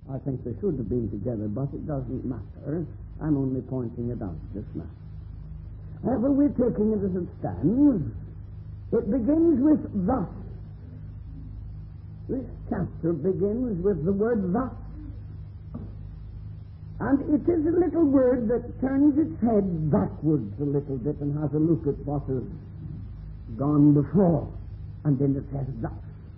I think they should have been together, but it doesn't matter. I'm only pointing it out just now. However, we're taking it as it stands. It begins with thus. This chapter begins with the word thus. And it is a little word that turns its head backwards a little bit and has a look at what has gone before. And then it says thus.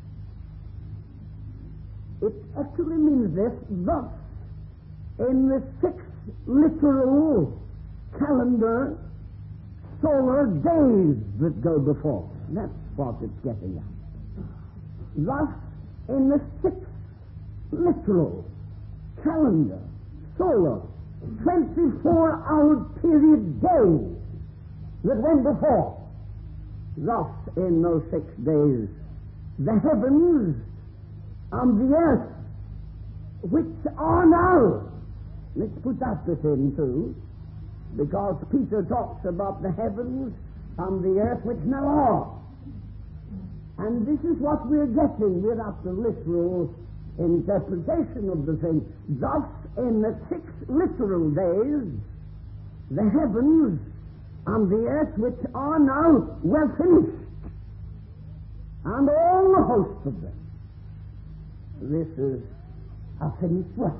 It actually means this, thus, in the 6 literal calendar solar days that go before. That's what it's getting at. Thus, in the 6 literal calendar solar 24-hour period days that went before. Thus, in those 6 days, the heavens and the earth, which are now. Let's put that bit in too, because Peter talks about the heavens and the earth which now are. And this is what we're getting. We're at the literal interpretation of the thing. Thus, in the 6 literal days, the heavens and the earth which are now were finished, and all the host of them. This is a finished work.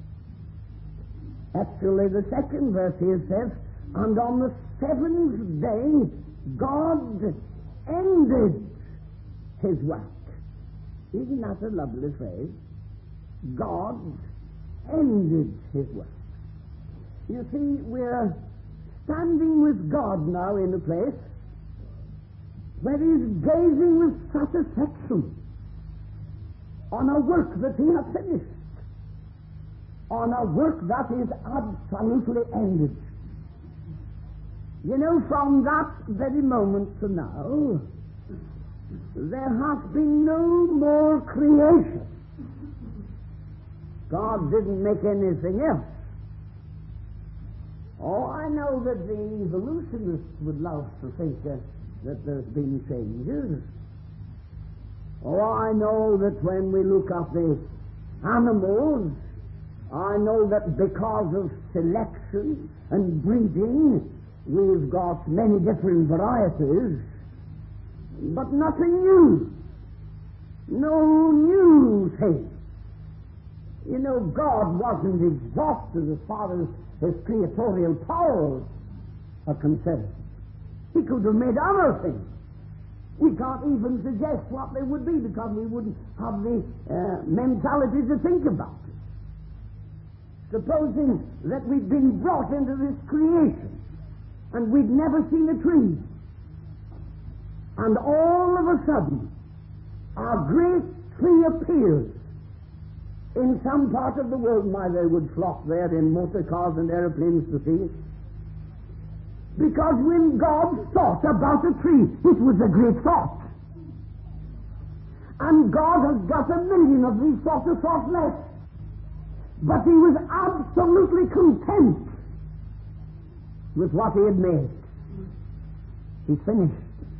Actually, the 2nd verse here says, and on the 7th day, God ended his work. Isn't that a lovely phrase? God ended his work. You see, we're standing with God now in a place where he's gazing with satisfaction on a work that he has finished, on a work that is absolutely ended. You know, from that very moment to now, there has been no more creation. God didn't make anything else. Oh, I know that the evolutionists would love to think that there's been changes. Oh, I know that when we look at the animals, I know that because of selection and breeding, we've got many different varieties, but nothing new. No new thing. You know, God wasn't exhausted as far as his creatorial powers are concerned. He could have made other things. We can't even suggest what they would be because we wouldn't have the mentality to think about it. Supposing that we'd been brought into this creation and we'd never seen a tree, and all of a sudden a great tree appears in some part of the world. My, they would flock there in motor cars and aeroplanes to see it. Because when God thought about a tree, it was a great thought. And God has got 1,000,000 of these sorts of thoughts left. But he was absolutely content with what he had made. He's finished.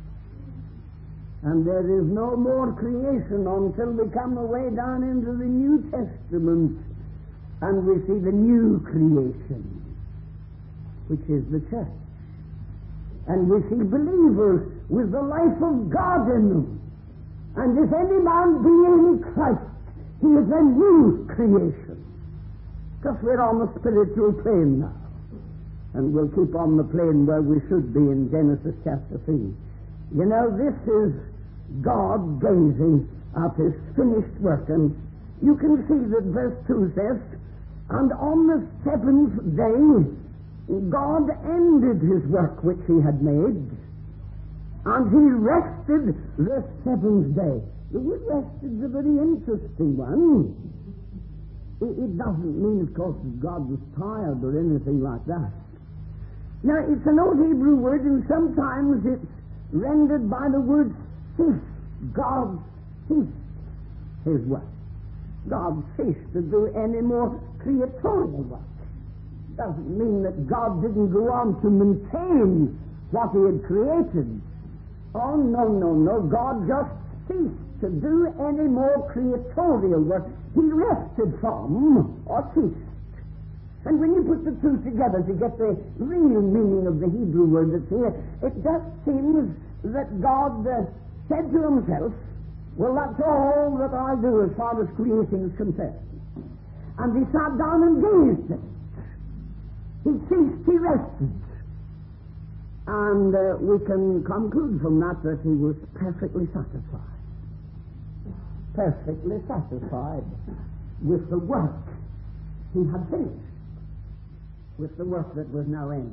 And there is no more creation until we come away down into the New Testament and we see the new creation, which is the church. And we see believers with the life of God in them. And if any man be in Christ, he is a new creation. Because we're on the spiritual plane now. And we'll keep on the plane where we should be in Genesis chapter 3. You know, this is God gazing at his finished work. And you can see that verse 2 says, and on the 7th day, God ended his work which he had made, and he rested the 7th day. The word rested is a very interesting one. It doesn't mean, of course, that God was tired or anything like that. Now, it's an old Hebrew word, and sometimes it's rendered by the word cease. God ceased his work. God ceased to do any more creatorial work. Doesn't mean that God didn't go on to maintain what he had created. Oh, no. God just ceased to do any more creatorial work. He rested from, or ceased. And when you put the two together to get the real meaning of the Hebrew word that's here, it just seems that God said to himself, well, that's all that I do as far as creation is concerned. And he sat down and gazed at it. He ceased, he rested. And we can conclude from that he was perfectly satisfied. Perfectly satisfied with the work he had finished, with the work that was now ended.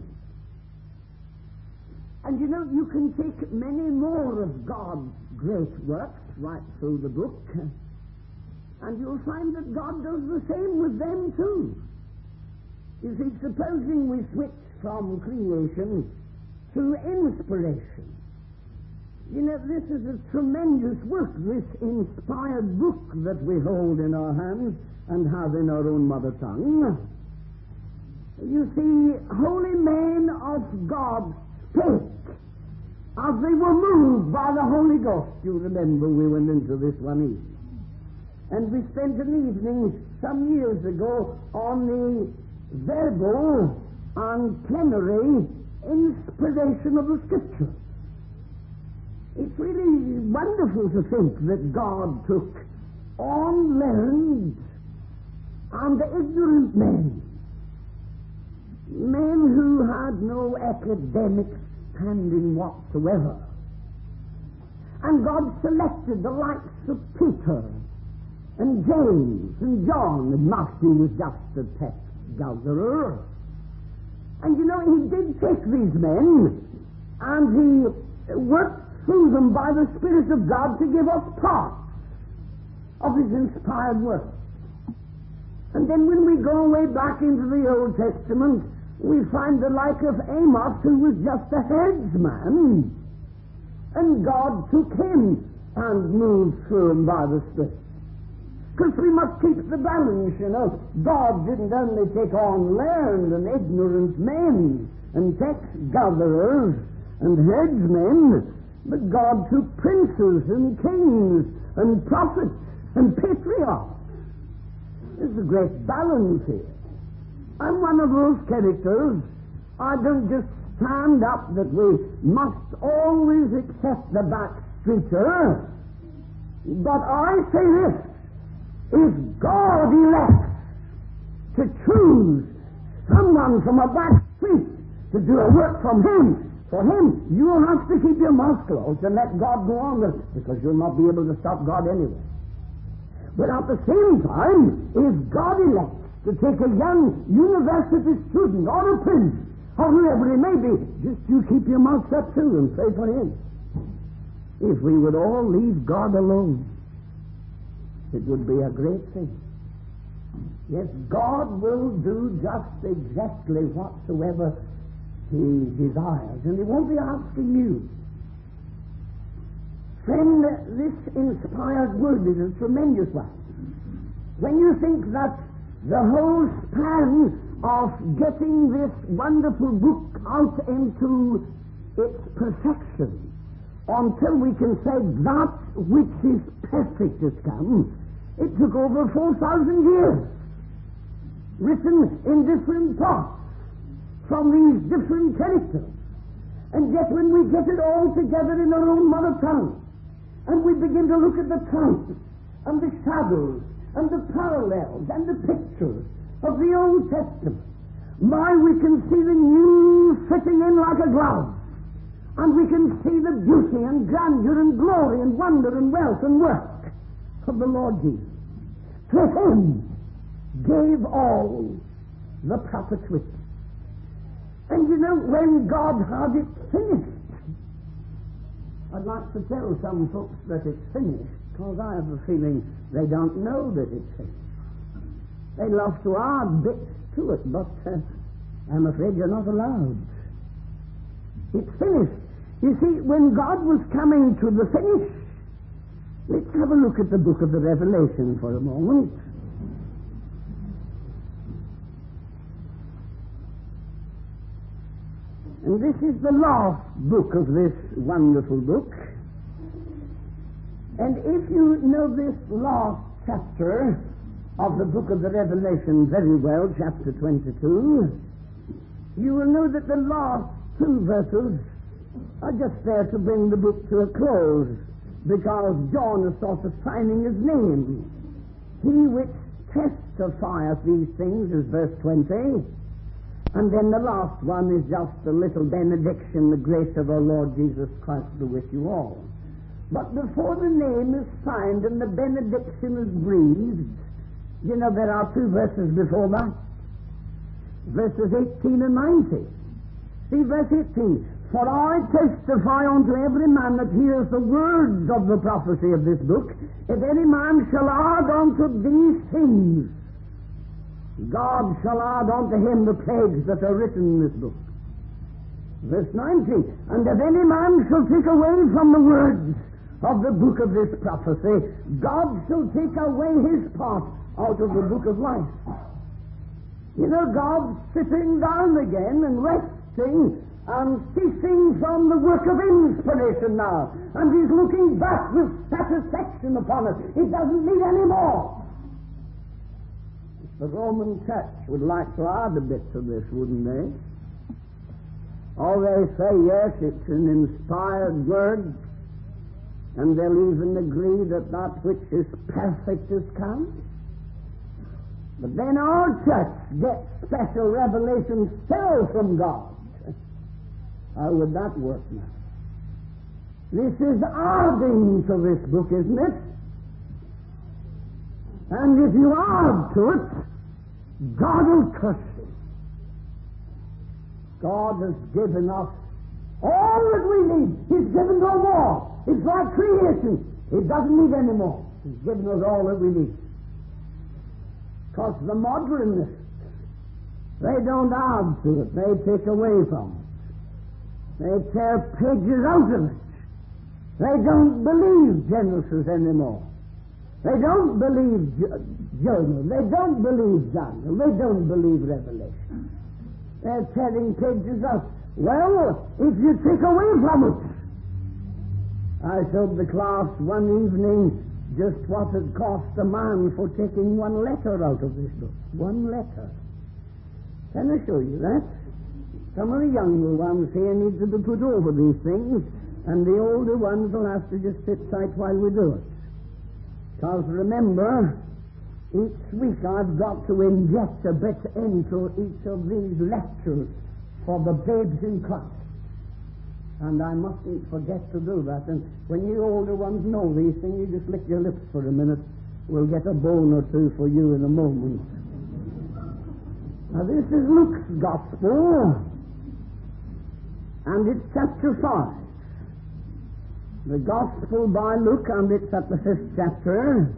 And you know, you can take many more of God's great works right through the book, and you'll find that God does the same with them too. You see, supposing we switch from creation to inspiration. You know, this is a tremendous work, this inspired book that we hold in our hands and have in our own mother tongue. You see, holy men of God spake as they were moved by the Holy Ghost. You remember we went into this one evening. And we spent an evening some years ago on the verbal and plenary inspiration of the Scripture. It's really wonderful to think that God took unlearned and ignorant men who had no academic standing whatsoever, and God selected the likes of Peter and James and John, and Matthew was just a tax gatherer. And you know, he did take these men and he worked through them by the Spirit of God to give us part of his inspired work. And then when we go way back into the Old Testament, we find the like of Amos, who was just a herdsman, and God took him and moved through him by the Spirit. Because we must keep the balance, you know. God didn't only take on learned and ignorant men and tax gatherers and herdsmen, but God took princes and kings and prophets and patriarchs. There's a great balance here. I'm one of those characters. I don't just stand up that we must always accept the backstreeter, but I say this: if God elects to choose someone from a back street to do a work for him, you'll have to keep your mouth closed and let God go on with it, because you'll not be able to stop God anyway. But at the same time, if God elects to take a young university student or a prince, or whoever he may be, just you keep your mouth shut too and pray for him. If we would all leave God alone, it would be a great thing. Yes, God will do just exactly whatsoever he desires, and he won't be asking you. Friend, this inspired word is a tremendous one. When you think that the whole span of getting this wonderful book out into its perfection, until we can say that which is perfect has come, it took over 4,000 years, written in different parts, from these different characters. And yet when we get it all together in our own mother tongue, and we begin to look at the types and the shadows and the parallels and the pictures of the Old Testament, we can see the new fitting in like a glove, and we can see the beauty and grandeur and glory and wonder and wealth and work of the Lord Jesus. To him gave all the prophets witness. And you know, when God had it finished, I'd like to tell some folks that it's finished, because I have a feeling they don't know that it's finished. They love to add bits to it, but I'm afraid you're not allowed. It's finished. You see, when God was coming to the finish, let's have a look at the book of the Revelation for a moment. And this is the last book of this wonderful book. And if you know this last chapter of the book of the Revelation very well, chapter 22, you will know that the last two verses are just there to bring the book to a close, because John is sort of signing his name. He which testifieth these things is verse 20, and then the last one is just a little benediction, the grace of our Lord Jesus Christ be with you all. But before the name is signed and the benediction is breathed, you know there are two verses before that. Verses 18 and 19. See verse 18. For I testify unto every man that hears the words of the prophecy of this book, if any man shall add unto these things, God shall add unto him the plagues that are written in this book. Verse 19. And if any man shall take away from the words of the book of this prophecy, God shall take away his part out of the book of life. You know, God's sitting down again and resting and ceasing from the work of inspiration now, and he's looking back with satisfaction upon it. He doesn't need any more. The Roman Church would like to add a bit to this, wouldn't they? Oh, they say, yes, it's an inspired word, and they'll even agree that that which is perfect is come. But then our church gets special revelation still from God. How would that work now? This is adding to this book, isn't it? And if you add to it, God will curse you. God has given us all that we need. He's given no more. It's like creation. He doesn't need any more. He's given us all that we need. Because the modernists, they don't add to it. They take away from it. They tear pages out of it. They don't believe Genesis anymore. They don't believe Jonah. They don't believe Daniel. They don't believe Revelation. They're tearing pages out. Well, if you take away from it. I showed the class one evening just what it cost a man for taking one letter out of this book. One letter. Can I show you that? Some of the younger ones here need to be put over these things, and the older ones will have to just sit tight while we do it. Because remember, each week I've got to inject a bit into each of these lectures for the babes in Christ. And I mustn't forget to do that. And when you older ones know these things, you just lick your lips for a minute. We'll get a bone or two for you in a moment. Now this is Luke's Gospel, and it's chapter 5. The Gospel by Luke, and it's at the 5th chapter.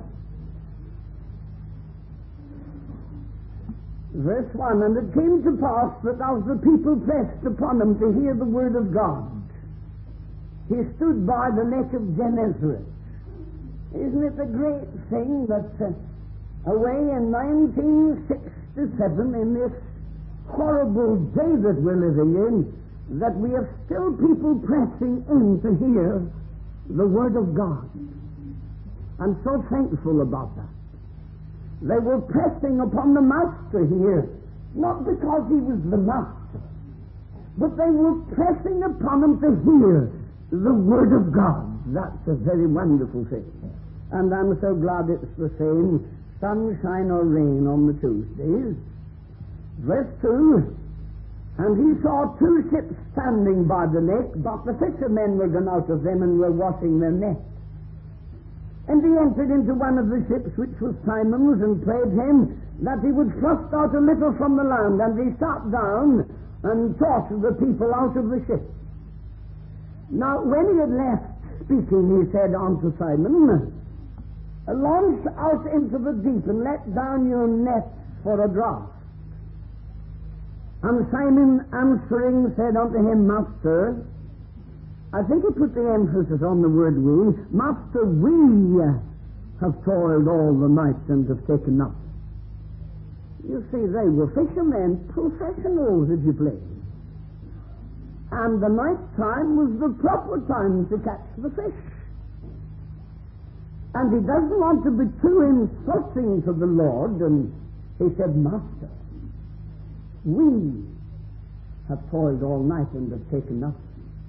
Verse 1, and it came to pass that as the people pressed upon him to hear the word of God, he stood by the lake of Gennesaret. Isn't it a great thing that away in 1967, in this horrible day that we're living in, that we have still people pressing in to hear the Word of God. I'm so thankful about that. They were pressing upon the Master here, not because he was the Master, but they were pressing upon him to hear the Word of God. That's a very wonderful thing. And I'm so glad it's the same, sunshine or rain on the Tuesdays. Verse 2, and he saw two ships standing by the lake, but the fishermen were gone out of them and were washing their nets. And he entered into one of the ships, which was Simon's, and prayed him that he would thrust out a little from the land. And he sat down and taught the people out of the ship. Now, when he had left speaking, he said unto Simon, launch out into the deep and let down your nets for a draught. And Simon answering said unto him, Master, I think he put the emphasis on the word we, Master, we have toiled all the night and have taken nothing. You see, they were fishermen, professionals, if you please. And the night time was the proper time to catch the fish. And he doesn't want to be too insulting to the Lord, and he said, Master, we have toiled all night and have taken nothing.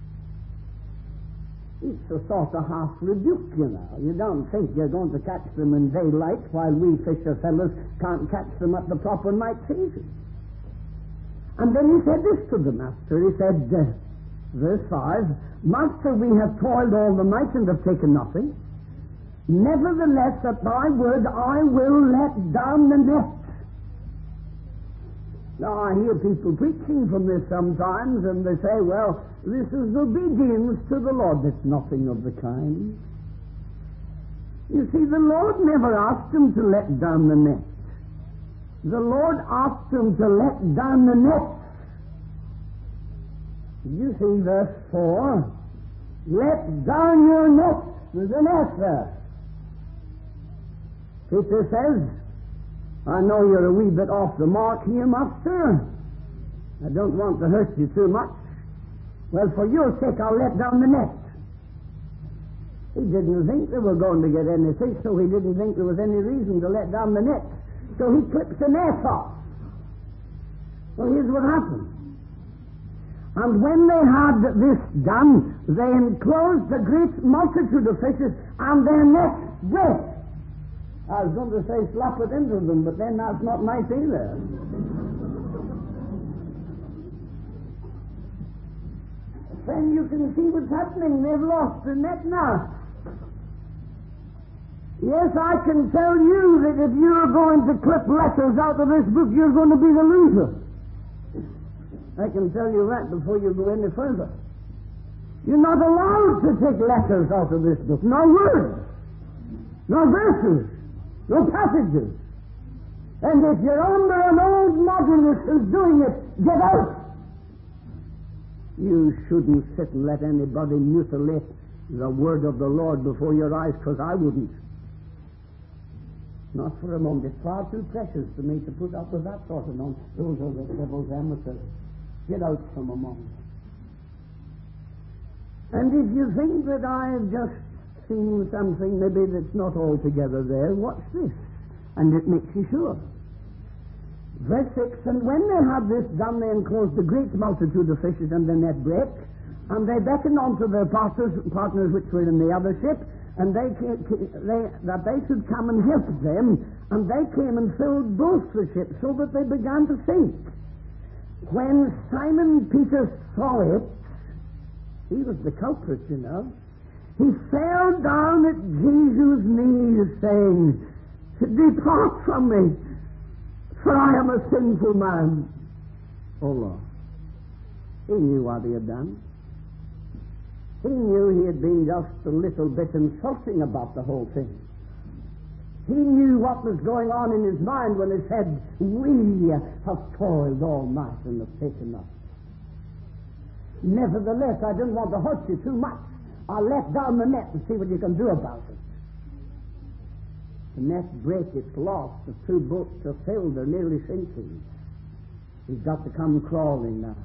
It's a sort of half rebuke, you know. You don't think you're going to catch them in daylight while we fisher fellows can't catch them at the proper night season. And then he said this to the master. He said, verse 5, Master, we have toiled all the night and have taken nothing. Nevertheless, at thy word I will let down the net. Now, I hear people preaching from this sometimes, and they say, well, this is obedience to the Lord. It's nothing of the kind. You see, the Lord never asked him to let down the net. The Lord asked him to let down the net. You see verse 4, let down your net. There's a net there. Peter says, I know you're a wee bit off the mark here, Master. I don't want to hurt you too much. Well, for your sake, I'll let down the net. He didn't think they were going to get any fish, so he didn't think there was any reason to let down the net. So he clips the net off. Well, here's what happened. And when they had this done, they enclosed a great multitude of fishes, and their nets broke. I was going to say slap it into them, but then that's not nice either. Then you can see what's happening. They've lost the net now. Yes, I can tell you that if you're going to clip letters out of this book, you're going to be the loser. I can tell you that before you go any further. You're not allowed to take letters out of this book. No words. No verses. No passages. And if you're under an old modernist who's doing it, get out. You shouldn't sit and let anybody mutilate the word of the Lord before your eyes, because I wouldn't. Not for a moment. It's far too precious to me to put up with that sort of nonsense. Those are the devil's emissaries. Get out from among them. And if you think that I've just seen something maybe that's not altogether there, watch this, and it makes you sure. Verse 6, and when they had this done, they enclosed a great multitude of fishes, and the net brake, and they beckoned unto their partners which were in the other ship, and that they should come and help them, and they came and filled both the ships, so that they began to sink. When Simon Peter saw it, he was the culprit, you know, he fell down at Jesus' knees, saying, depart from me, for I am a sinful man. Oh, Lord. He knew what he had done. He knew he had been just a little bit insulting about the whole thing. He knew what was going on in his mind when he said, we have toiled all night and have taken nothing. Nevertheless, I didn't want to hurt you too much. I'll let down the net and see what you can do about it. The net break, it's lost. The two boats are filled. They're nearly sinking. He's got to come crawling now.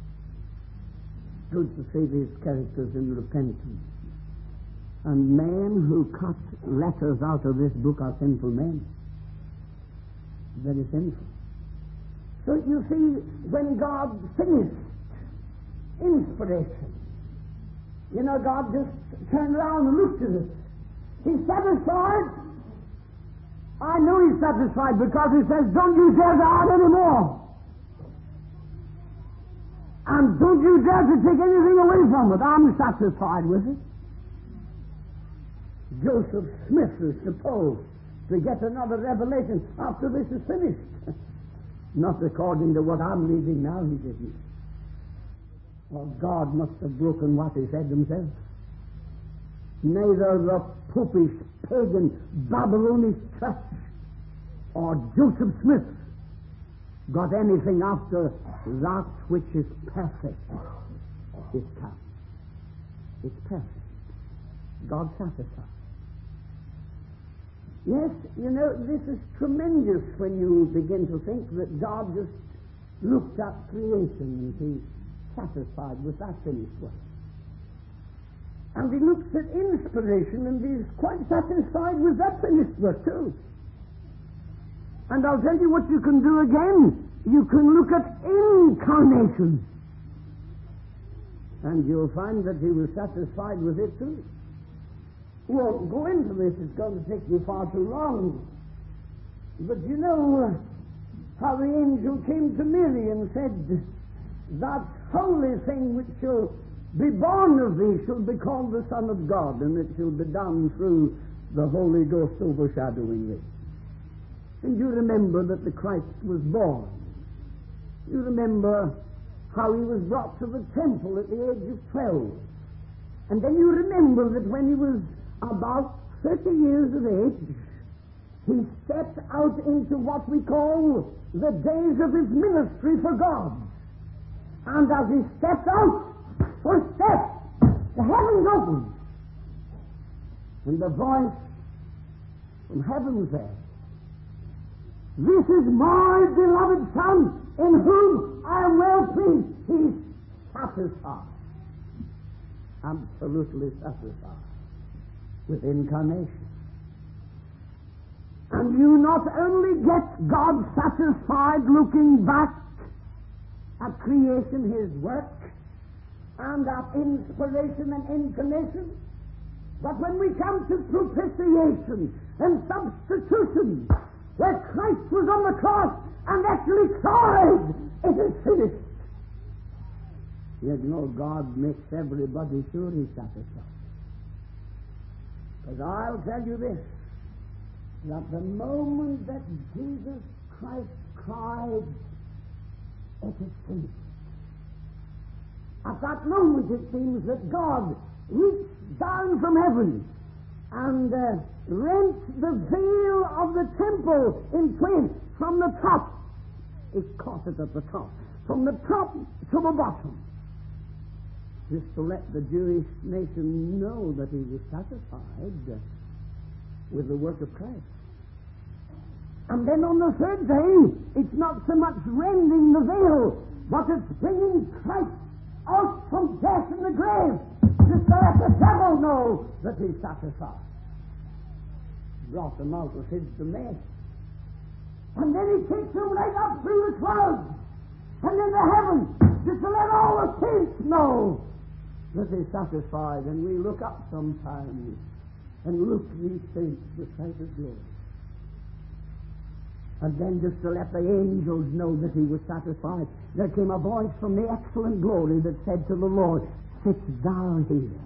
Good to see these characters in repentance. And men who cut letters out of this book are sinful men. Very sinful. So you see, when God finished inspiration, you know, God just turned around and looked at it. He's satisfied. I know he's satisfied because he says, don't you dare to add any more. And don't you dare to take anything away from it. I'm satisfied with it. Joseph Smith is supposed to get another revelation after this is finished. Not according to what I'm reading now, he didn't. Well, God must have broken what he said himself. Neither the popish, pagan, Babylonish church or Joseph Smith got anything after that which is perfect is come. It's perfect. God satisfied. Yes, you know, this is tremendous when you begin to think that God just looked at creation and he's satisfied with that finished work. And he looks at inspiration and he's quite satisfied with that finished work too. And I'll tell you what you can do again. You can look at incarnation. And you'll find that he was satisfied with it too. We won't go into this, it's going to take you far too long. But you know how the angel came to Mary and said, that holy thing which shall be born of thee shall be called the Son of God, and it shall be done through the Holy Ghost overshadowing thee. And you remember that the Christ was born. You remember how he was brought to the temple at the age of 12. And then you remember that when he was about 30 years of age, he stepped out into what we call the days of his ministry for God. And as he stepped out, first step, the heavens opened. And the voice from heaven said, this is my beloved Son, in whom I am well pleased. He's satisfied. Absolutely satisfied with incarnation. And you not only get God satisfied looking back at creation, his work, and at inspiration and incarnation, but when we come to propitiation and substitution, where Christ was on the cross and actually cried, it is finished. You know, God makes everybody sure he's satisfied. Because I'll tell you this, that the moment that Jesus Christ cried, it is finished. At that moment it seems that God reached down from heaven and rent the veil of the temple in twain from the top. He caught it at the top. From the top to the bottom. Just to let the Jewish nation know that he was satisfied with the work of Christ. And then on the third day, it's not so much rending the veil, but it's bringing Christ out from death in the grave, just to let the devil know that he's satisfied. Brought them out of his domain. And then he takes them right up through the clouds and in the heavens, just to let all the saints know that he's satisfied. And we look up sometimes and look, ye saints, the sight of glory. And then just to let the angels know that he was satisfied, there came a voice from the excellent glory that said to the Lord, sit thou here.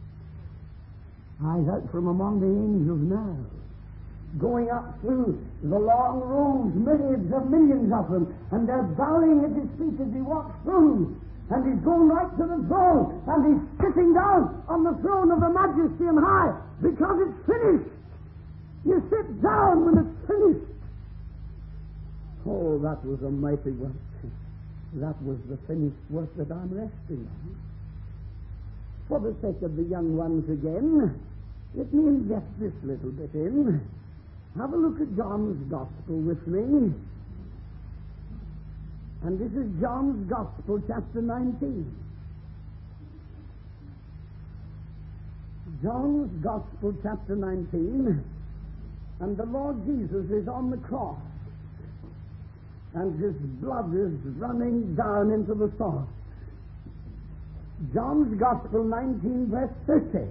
Eyes out from among the angels now, going up through the long rows, myriads of millions of them, and they're bowing at his feet as he walks through. And he's going right to the throne, and he's sitting down on the throne of the majesty and high, because it's finished. You sit down when it's finished. Oh, that was a mighty work. That was the finished work that I'm resting on. For the sake of the young ones again, let me inject this little bit in. Have a look at John's Gospel with me. And this is John's Gospel, chapter 19. John's Gospel, chapter 19. And the Lord Jesus is on the cross. And his blood is running down into the source. John's Gospel 19, verse 30.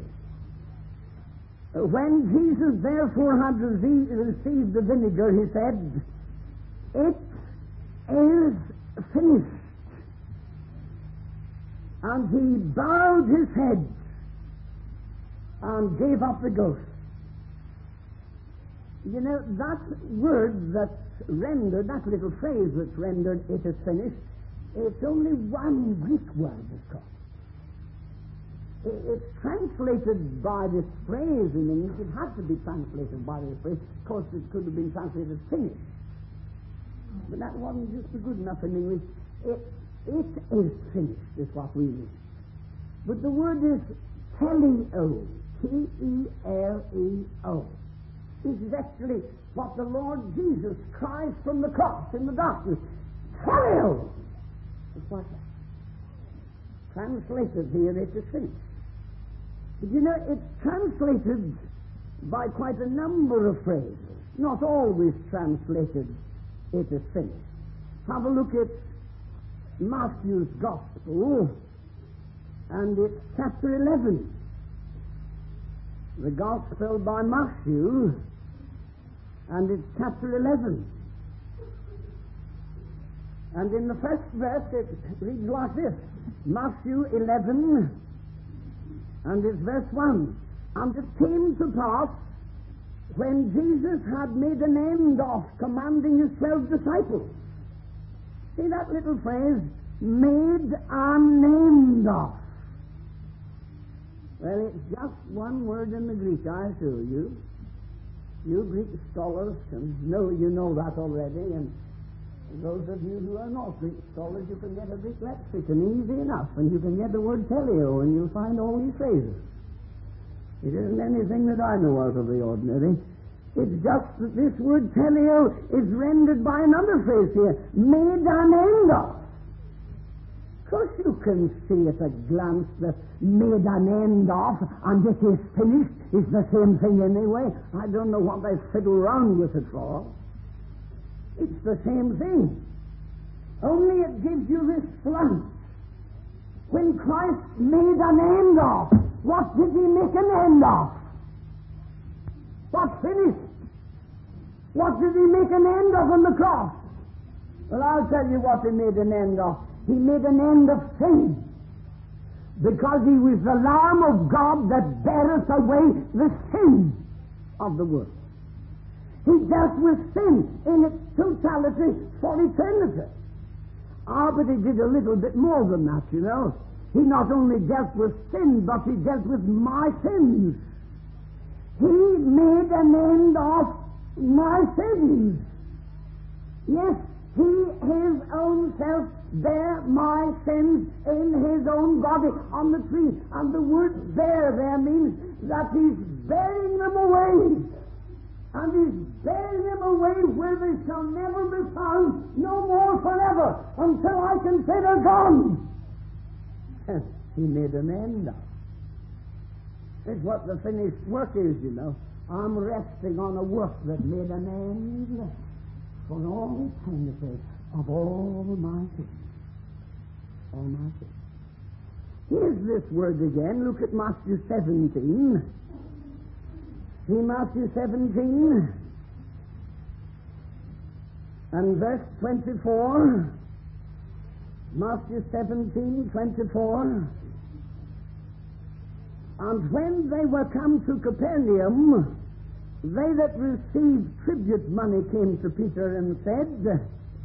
When Jesus therefore had received the vinegar, he said, it is finished. And he bowed his head and gave up the ghost. You know, that word that's rendered, that little phrase that's rendered, it is finished, it's only one Greek word, of course. It's translated by this phrase in English. It had to be translated by this phrase. Of course, it could have been translated finished. But that wasn't just good enough in English. It is finished, is what we mean. But the word is teleo, T-E-L-E-O. This is actually what the Lord Jesus cries from the cross in the darkness. Teleo! It's what that. Translated here, it is finished. But you know, it's translated by quite a number of phrases. Not always translated, it is finished. Have a look at Matthew's Gospel, and it's chapter 11. The Gospel by Matthew, and it's chapter 11. And in the first verse it reads like this, Matthew 11, and it's verse 1. And it came to pass, when Jesus had made an end of commanding his 12 disciples. See that little phrase, made an end of. Well, it's just one word in the Greek, I assure you. You Greek scholars know that already, and those of you who are not Greek scholars, you can get a Greek lexicon easy enough, and you can get the word teleo, and you'll find all these phrases. It isn't anything that I know out of the ordinary. It's just that this word teleo is rendered by another phrase here, made an end of. Of course you can see at a glance that made an end of and it is finished is the same thing anyway. I don't know what they fiddle around with it for. It's the same thing. Only it gives you this slant. When Christ made an end of, what did he make an end of? What's finished? What did he make an end of on the cross? Well, I'll tell you what he made an end of. He made an end of sin. Because he was the Lamb of God that beareth away the sin of the world. He dealt with sin in its totality for eternity. But he did a little bit more than that, you know. He not only dealt with sin, but he dealt with my sins. He made an end of my sins. Yes, he, his own self, bare my sins in his own body on the tree. And the word bear there means that he's bearing them away. And he's bearing them away where they shall never be found, no more forever, until I can say they're gone. He made an end of. It's what the finished work is, you know. I'm resting on a work that made an end for all eternity of all my sins. All my sins. Here's this word again. Look at Matthew 17. See Matthew 17 and verse 24. Matthew 17, 24. And when they were come to Capernaum, they that received tribute money came to Peter and said,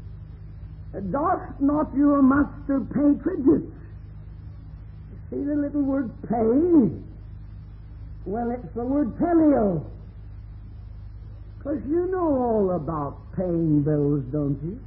Doth not your master pay tribute? See the little word pay? Well, it's the word teleo. Because you know all about paying bills, don't you?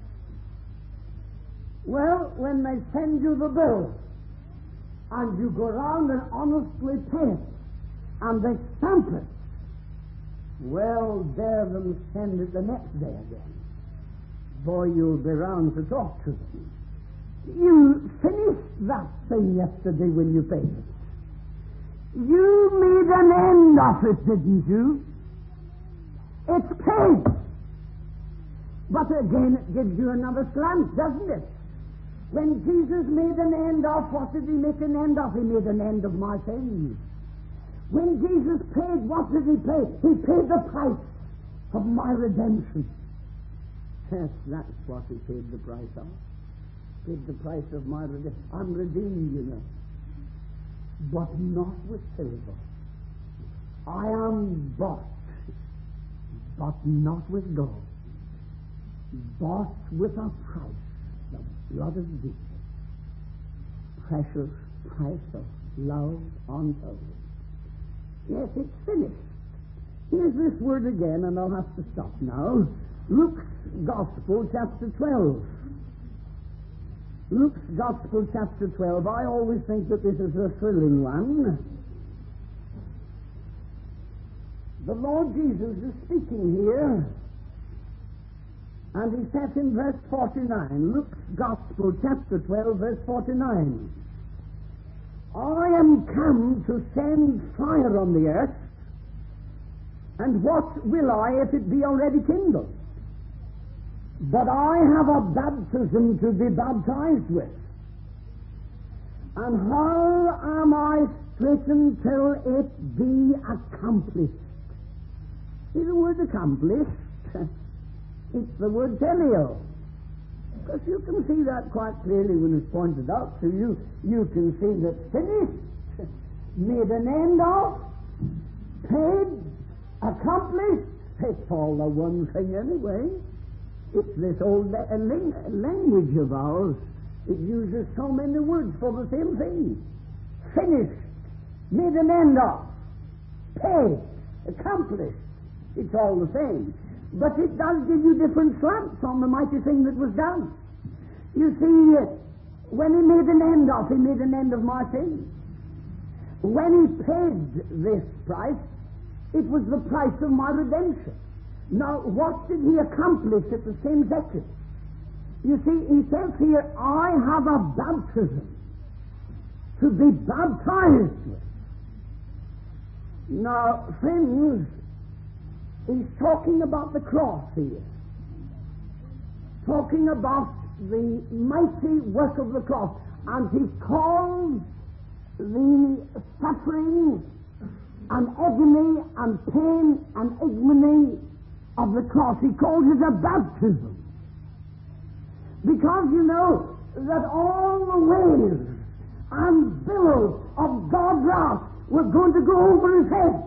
Well, when they send you the bill, and you go around and honestly pay it, and they stamp it, well, dare them send it the next day again. Boy, you'll be round to talk to them. You finished that thing yesterday when you paid it. You made an end of it, didn't you? It's paid. But again, it gives you another slant, doesn't it? When Jesus made an end of, what did he make an end of? He made an end of my sins. When Jesus paid, what did he pay? He paid the price of my redemption. Yes, that's what he paid the price of. Paid the price of my redemption. I'm redeemed, you know. But not with silver. I am bought, but not with gold. Bought with a price, the blood of Jesus. Precious price of love untold. Yes, it's finished. Here's this word again, and I'll have to stop now. Luke's Gospel, chapter 12. Luke's Gospel, chapter 12. I always think that this is a thrilling one. The Lord Jesus is speaking here, and he says in verse 49, Luke's Gospel, chapter 12, verse 49, I am come to send fire on the earth, and what will I if it be already kindled? But I have a baptism to be baptized with. And how am I stricken till it be accomplished? See the word accomplished? It's the word teleo. Because you can see that quite clearly when it's pointed out to you. You can see that finished, made an end of, paid, accomplished. It's all the one thing anyway. It's this old language of ours. It uses so many words for the same thing. Finished, made an end of, paid, accomplished. It's all the same. But it does give you different slants on the mighty thing that was done. You see, when he made an end of my sin. When he paid this price, it was the price of my redemption. Now, what did he accomplish at the same second? You see, he says here, I have a baptism to be baptized with. Now, friends, he's talking about the cross here. Talking about the mighty work of the cross. And he calls the suffering and agony and pain and ignominy of the cross, he calls it a baptism. Because you know that all the waves and billows of God's wrath were going to go over his head.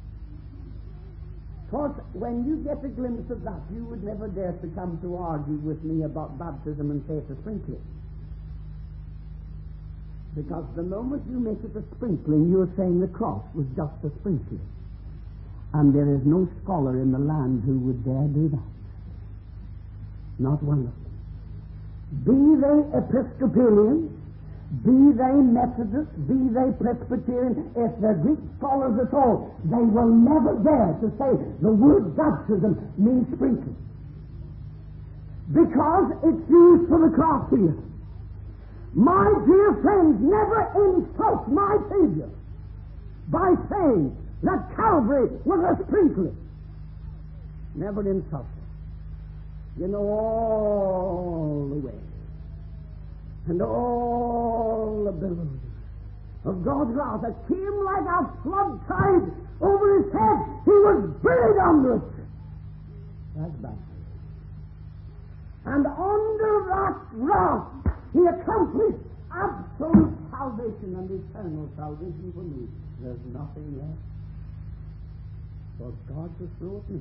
Of course, when you get a glimpse of that, you would never dare to come to argue with me about baptism and say it's a sprinkling. Because the moment you make it a sprinkling, you're saying the cross was just a sprinkling. And there is no scholar in the land who would dare do that. Not one of them. Be they Episcopalian, be they Methodist, be they Presbyterian, if they're Greek scholars at all, they will never dare to say the word baptism means sprinkling. Because it's used for the cross here. My dear friends, never insult my Savior by saying that Calvary was a sprinkling. Never insult him. You know all the way and all the billows of God's wrath that came like a flood tide over his head. He was buried under it. That's baptism. And under that wrath, he accomplished absolute salvation and eternal salvation for me. There's nothing left for God to throw at me.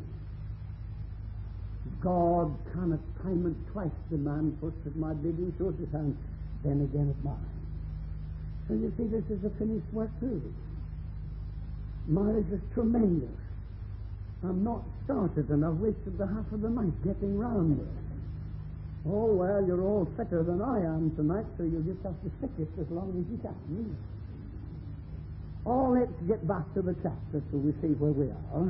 God can at time and twice demand first at my bidding, so at his hand, then again at mine. So you see, this is a finished work too. Marriage is tremendous. I'm not started, and I've wasted the half of the night getting round it. Oh, well, you're all fitter than I am tonight, so you'll just have to stick it as long as you can. Oh, let's get back to the chapter so we see where we are.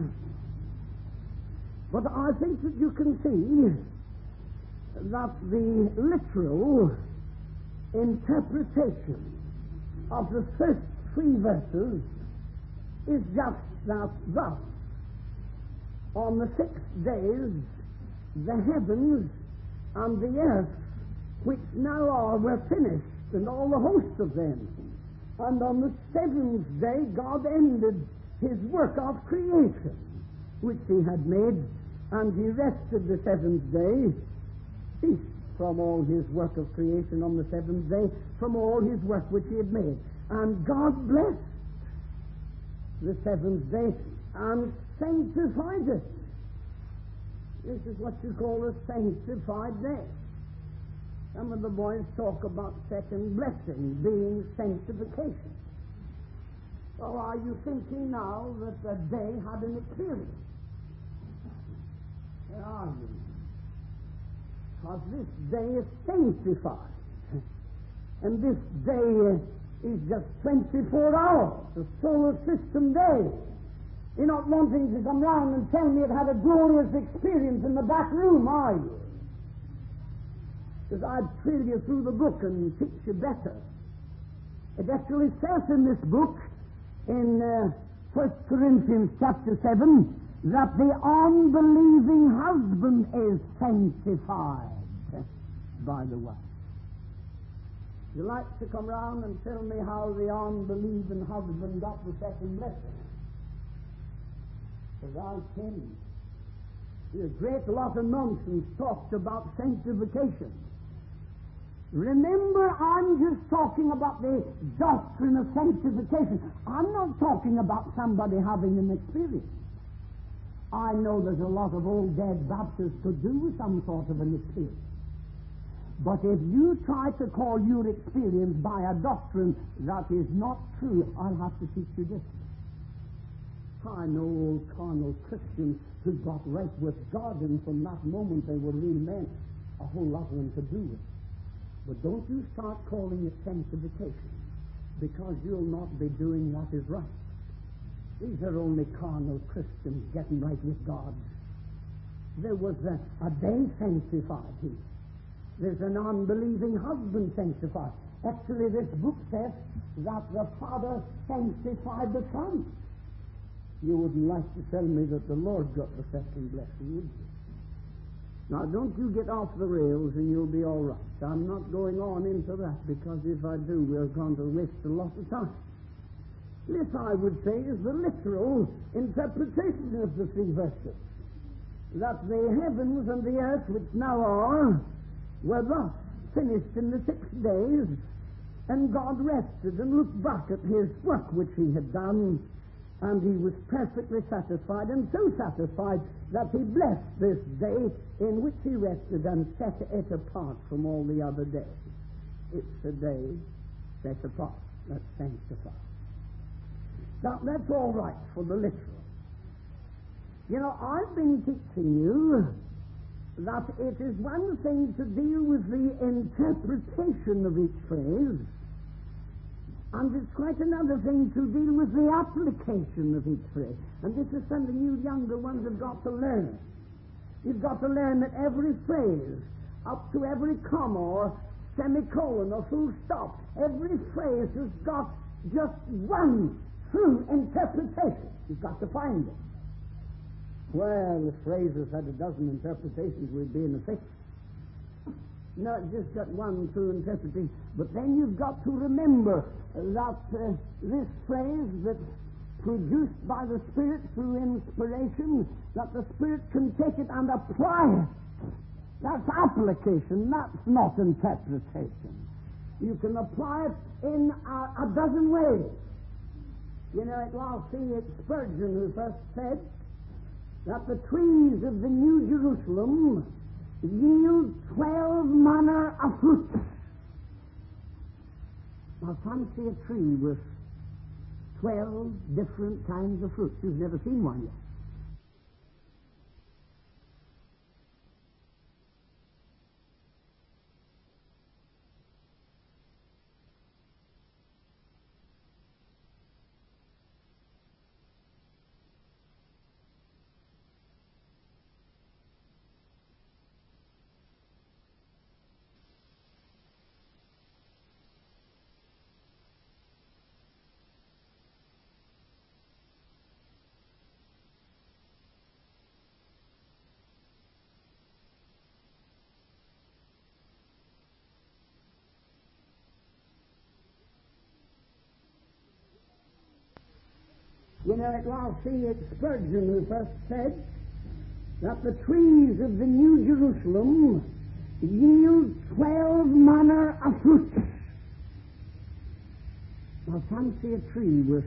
But I think that you can see that the literal interpretation of the first three verses is just that thus. On the 6 days, the heavens and the earth, which now are, were finished, and all the host of them. And on the 7th day, God ended his work of creation, which he had made, and he rested the 7th day, ceased from all his work of creation on the 7th day, from all his work which he had made. And God blessed the 7th day and sanctified it. This is what you call a sanctified day. Some of the boys talk about second blessing being sanctification. So are you thinking now that the day had an appearance? Where are you? Because this day is sanctified. And this day is just 24 hours, a solar system day. You're not wanting to come round and tell me it had a glorious experience in the back room, are you? Because I'd trail you through the book and teach you better. It actually says in this book, in 1 Corinthians chapter 7, that the unbelieving husband is sanctified by the wife. You like to come round and tell me how the unbelieving husband got the second blessing? Because I can. There's a great lot of nonsense talked about sanctification. Remember, I'm just talking about the doctrine of sanctification. I'm not talking about somebody having an experience. I know there's a lot of old dead Baptists could do with some sort of an experience. But if you try to call your experience by a doctrine that is not true, I'll have to teach you different. I know old carnal Christians who got right with God, and from that moment they were real men. A whole lot of them could do it. But don't you start calling it sanctification, because you'll not be doing what is right. These are only carnal Christians getting right with God. There was a day sanctified here. There's an unbelieving husband sanctified. Actually, this book says that the Father sanctified the Son. You wouldn't like to tell me that the Lord got the second blessing, would you? Now, don't you get off the rails and you'll be all right. I'm not going on into that, because if I do, we're going to waste a lot of time. This, I would say, is the literal interpretation of the three verses. That the heavens and the earth, which now are, were thus finished in the 6 days, and God rested and looked back at his work which he had done, and he was perfectly satisfied, and so satisfied that he blessed this day in which he rested and set it apart from all the other days. It's a day set apart, that's sanctified. Now, that's all right for the literal. You know, I've been teaching you that it is one thing to deal with the interpretation of each phrase, and it's quite another thing to deal with the application of each phrase. And this is something you younger ones have got to learn. You've got to learn that every phrase, up to every comma or semicolon or full stop, every phrase has got just one true interpretation. You've got to find it. Well, the phrases had a dozen interpretations, we'd be in a fix. No, just got one true interpretation. But then you've got to remember that this phrase that's produced by the Spirit through inspiration, that the Spirit can take it and apply it. That's application, that's not interpretation. You can apply it in a dozen ways. You know, it was Spurgeon who first said that the trees of the New Jerusalem yield 12 manner of fruit. Now fancy a tree with 12 different kinds of fruit. You've never seen one yet. You know, it was Spurgeon who first said that the trees of the New Jerusalem yield 12 manner of fruit. Now fancy a tree with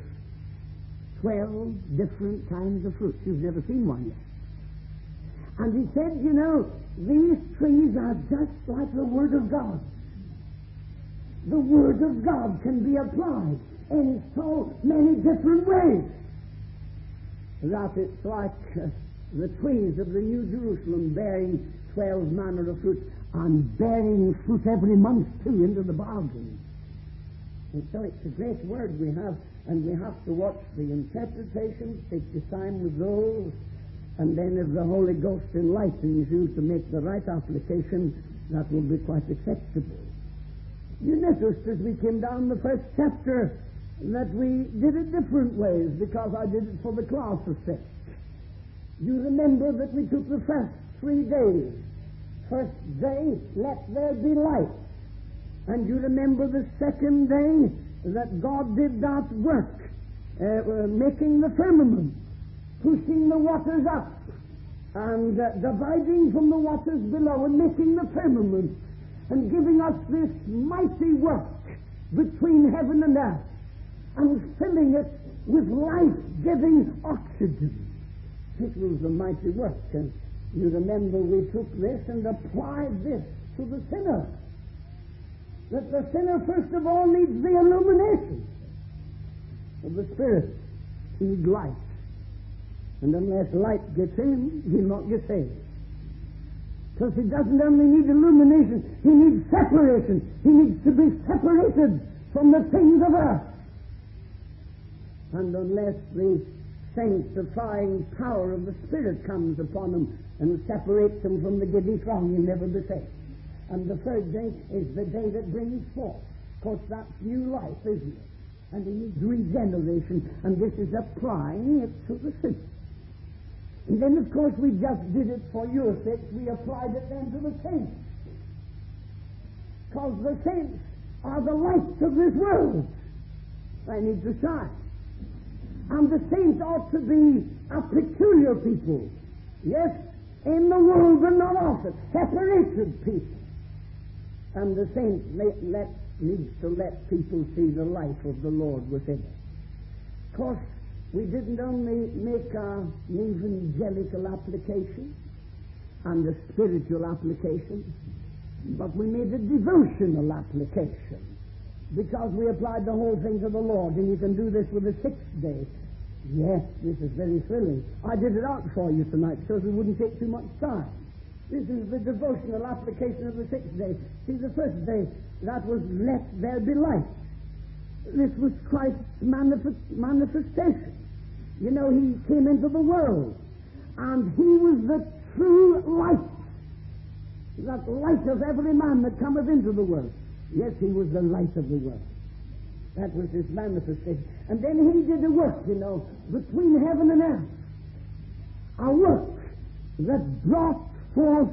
12 different kinds of fruit. You've never seen one yet. And he said, you know, these trees are just like the Word of God. The Word of God can be applied in so many different ways that it's like the trees of the New Jerusalem bearing 12 manner of fruit, and bearing fruit every month too, into the bargain. And so it's a great word we have, and we have to watch the interpretation, take the time with those, and then if the Holy Ghost enlightens you to make the right application, that will be quite acceptable. You noticed as we came down the first chapter that we did it different ways because I did it for the class's sake. You remember that we took the first 3 days. First day, let there be light. And you remember the second day that God did that work, making the firmament, pushing the waters up, and dividing from the waters below and making the firmament, and giving us this mighty work between heaven and earth, and filling it with life-giving oxygen. It was a mighty work, and you remember we took this and applied this to the sinner. That the sinner, first of all, needs the illumination of the Spirit. He needs light. And unless light gets in, he'll not get saved. Because he doesn't only need illumination, he needs separation. He needs to be separated from the things of earth. And unless the sanctifying power of the Spirit comes upon him and separates him from the giddy throng, he'll never be saved. And the third day is the day that brings forth. Of course, that's new life, isn't it? And he needs regeneration, and this is applying it to the sinner. And then, of course, we just did it for your sake. We applied it then to the saints. Because the saints are the lights of this world. They need to shine. And the saints ought to be a peculiar people. Yes, in the world but not of it. Separated people. And the saints needs to let people see the life of the Lord within it. Of course, we didn't only make an evangelical application and a spiritual application, but we made a devotional application, because we applied the whole thing to the Lord. And you can do this with the 6th day. Yes, this is very thrilling. I did it out for you tonight so we wouldn't take too much time. This is the devotional application of the 6th day. See, the first day, that was let there be light. This was Christ's manifestation. You know, he came into the world, and he was the true light, that light of every man that cometh into the world. Yes, he was the light of the world. That was his manifestation. And then he did a work, you know, between heaven and earth. A work that brought forth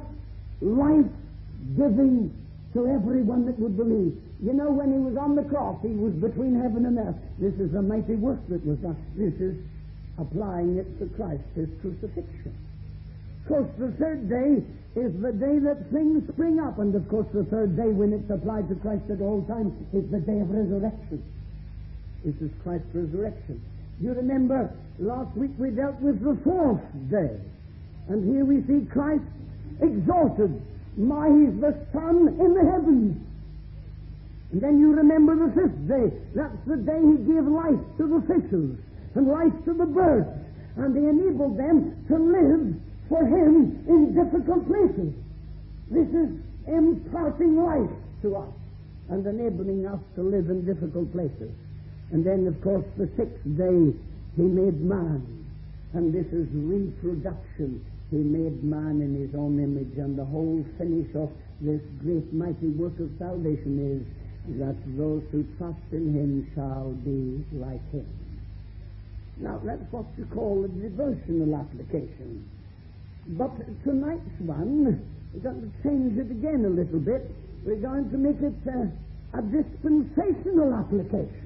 life-giving to everyone that would believe. You know, when he was on the cross, he was between heaven and earth. This is a mighty work that was done. This is applying it to Christ, his crucifixion. Of course, the third day is the day that things spring up. And, of course, the third day, when it's applied to Christ at all times, is the day of resurrection. This is Christ's resurrection. You remember, last week we dealt with the 4th day. And here we see Christ exalted. He's the Son in the heavens. And then you remember the 5th day. That's the day he gave life to the fishes and life to the birds. And he enabled them to live for him in difficult places. This is imparting life to us and enabling us to live in difficult places. And then, of course, the 6th day, he made man. And this is reproduction. He made man in his own image. And the whole finish of this great mighty work of salvation is that those who trust in him shall be like him. Now, that's what you call a devotional application. But tonight's one, we're going to change it again a little bit. We're going to make it a dispensational application.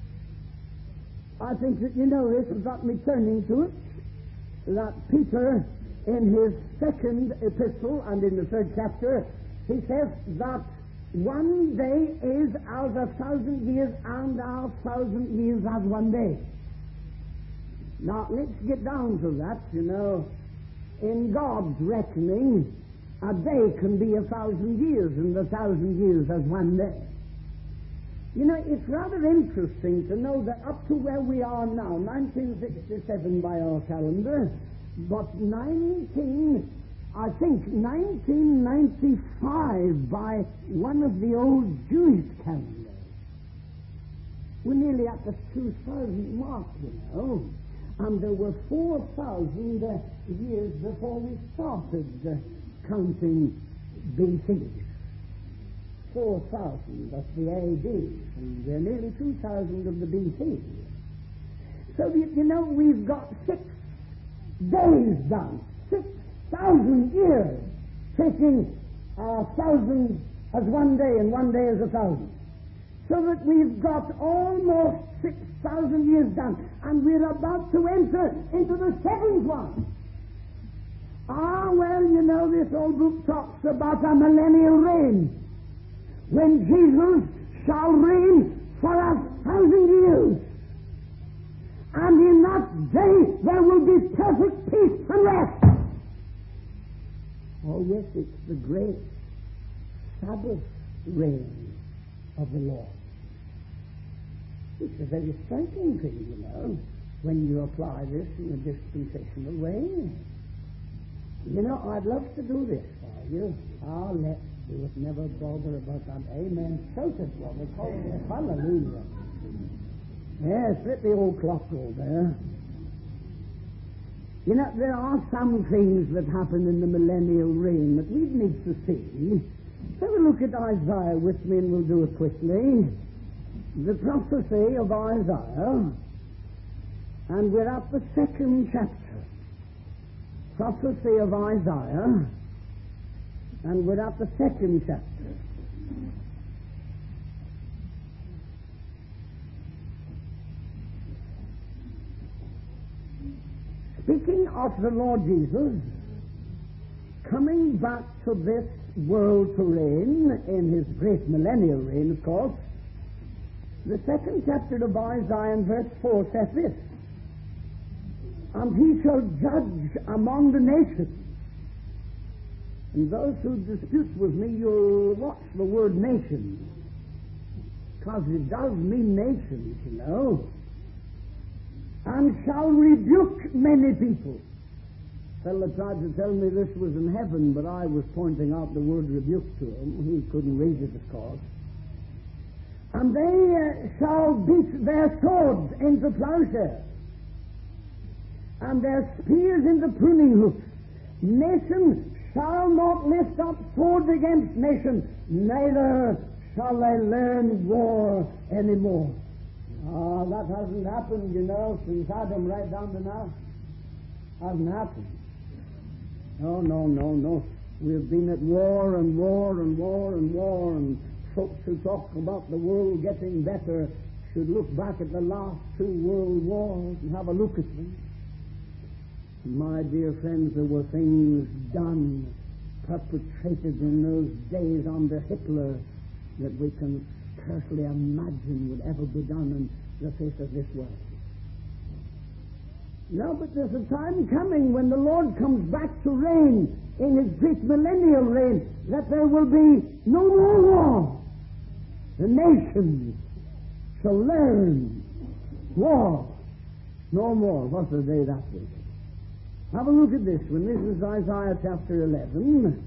I think that you know this without me turning to it, that Peter, in his 2nd epistle and in the 3rd chapter, he says that one day is as 1,000 years and 1,000 years as one day. Now, let's get down to that, you know. In God's reckoning, a day can be 1,000 years, and 1,000 years as one day. You know, it's rather interesting to know that up to where we are now, 1967 by our calendar, but 1995 by one of the old Jewish calendars. We're nearly at the 2000 mark, you know. And there were 4,000 years before we started counting BC. 4,000 of the AD, and we're nearly 2,000 of the BC. So, you know, we've got 6 days done, 6,000 years, taking 1,000 as one day and one day as 1,000. So that we've got almost 6,000 years done, and we're about to enter into the 7th one. Well, you know, this old book talks about a millennial reign, when Jesus shall reign for 1,000 years. And in that day there will be perfect peace and rest. Oh yes, it's the great Sabbath reign of the Lord. It's a very striking thing, you know, when you apply this in a dispensational way. You know, I'd love to do this for you. Let's do it. Never bother about that. Amen. Shout it, brother. Call it. Hallelujah. Yes, let the old clock go there. You know, there are some things that happen in the millennial reign that we need to see. Have a look at Isaiah with me, and we'll do it quickly. The prophecy of Isaiah, and we're at the 2nd chapter. Prophecy of Isaiah, and we're at the 2nd chapter. Speaking of the Lord Jesus coming back to this world to reign in his great millennial reign, of course, the 2nd chapter of Isaiah and verse 4 says this: "And he shall judge among the nations." And those who dispute with me, you'll watch the word nation, because it does mean nations, you know. "And shall rebuke many people." A fellow tried to tell me this was in heaven, but I was pointing out the word rebuke to him. He couldn't read it, of course. "And they shall beat their swords into plowshares, and their spears into pruning hooks. Nation shall not lift up sword against nation, neither shall they learn war anymore." That hasn't happened, you know, since Adam right down to now. Hasn't happened. No. We've been at war and war and war and war, and folks who talk about the world getting better should look back at the last 2 world wars and have a look at them. My dear friends, there were things done, perpetrated in those days under Hitler that we can scarcely imagine would ever be done in the face of this world. No, but there's a time coming when the Lord comes back to reign in his great millennial reign, that there will be no more war. The nations shall learn war no more. What's the day that is? Have a look at this one. This is Isaiah chapter 11.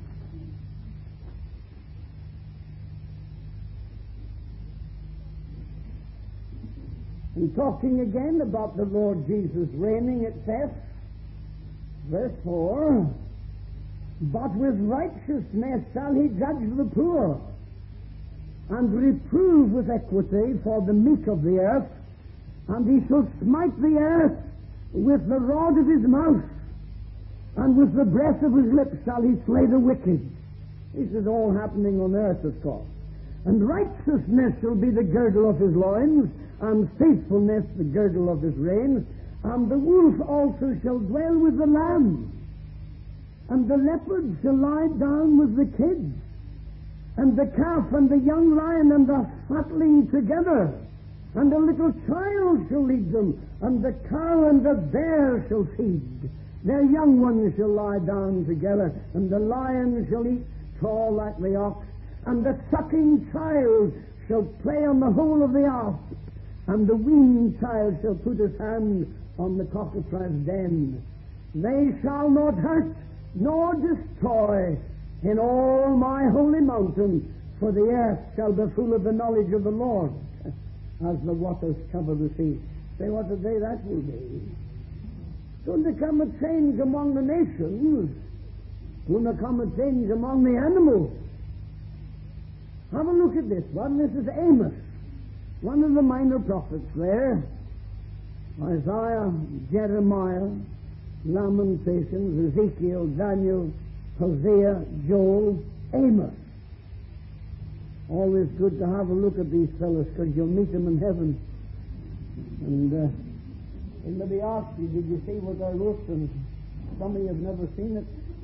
And talking again about the Lord Jesus reigning, it says, verse 4, "But with righteousness shall he judge the poor, and reprove with equity for the meek of the earth, and he shall smite the earth with the rod of his mouth, and with the breath of his lips shall he slay the wicked." This is all happening on earth, of course. "And righteousness shall be the girdle of his loins, and faithfulness the girdle of his reins. And the wolf also shall dwell with the lamb, and the leopard shall lie down with the kids, and the calf and the young lion and the fatling together, and a little child shall lead them, and the cow and the bear shall feed. Their young ones shall lie down together, and the lion shall eat straw like the ox, and the sucking child shall play on the hole of the asp, and the weaned child shall put his hand on the cockatrice's den. They shall not hurt nor destroy in all my holy mountain, for the earth shall be full of the knowledge of the Lord, as the waters cover the sea." Say what a day that will be. It's going to come a change among the nations. It's going to come a change among the animals. Have a look at this one. This is Amos, one of the minor prophets there. Isaiah, Jeremiah, Lamentations, Ezekiel, Daniel, Hosea, Joel, Amos. Always good to have a look at these fellows, because you'll meet them in heaven. And maybe ask you, did you see what I wrote? And some of you have never seen it.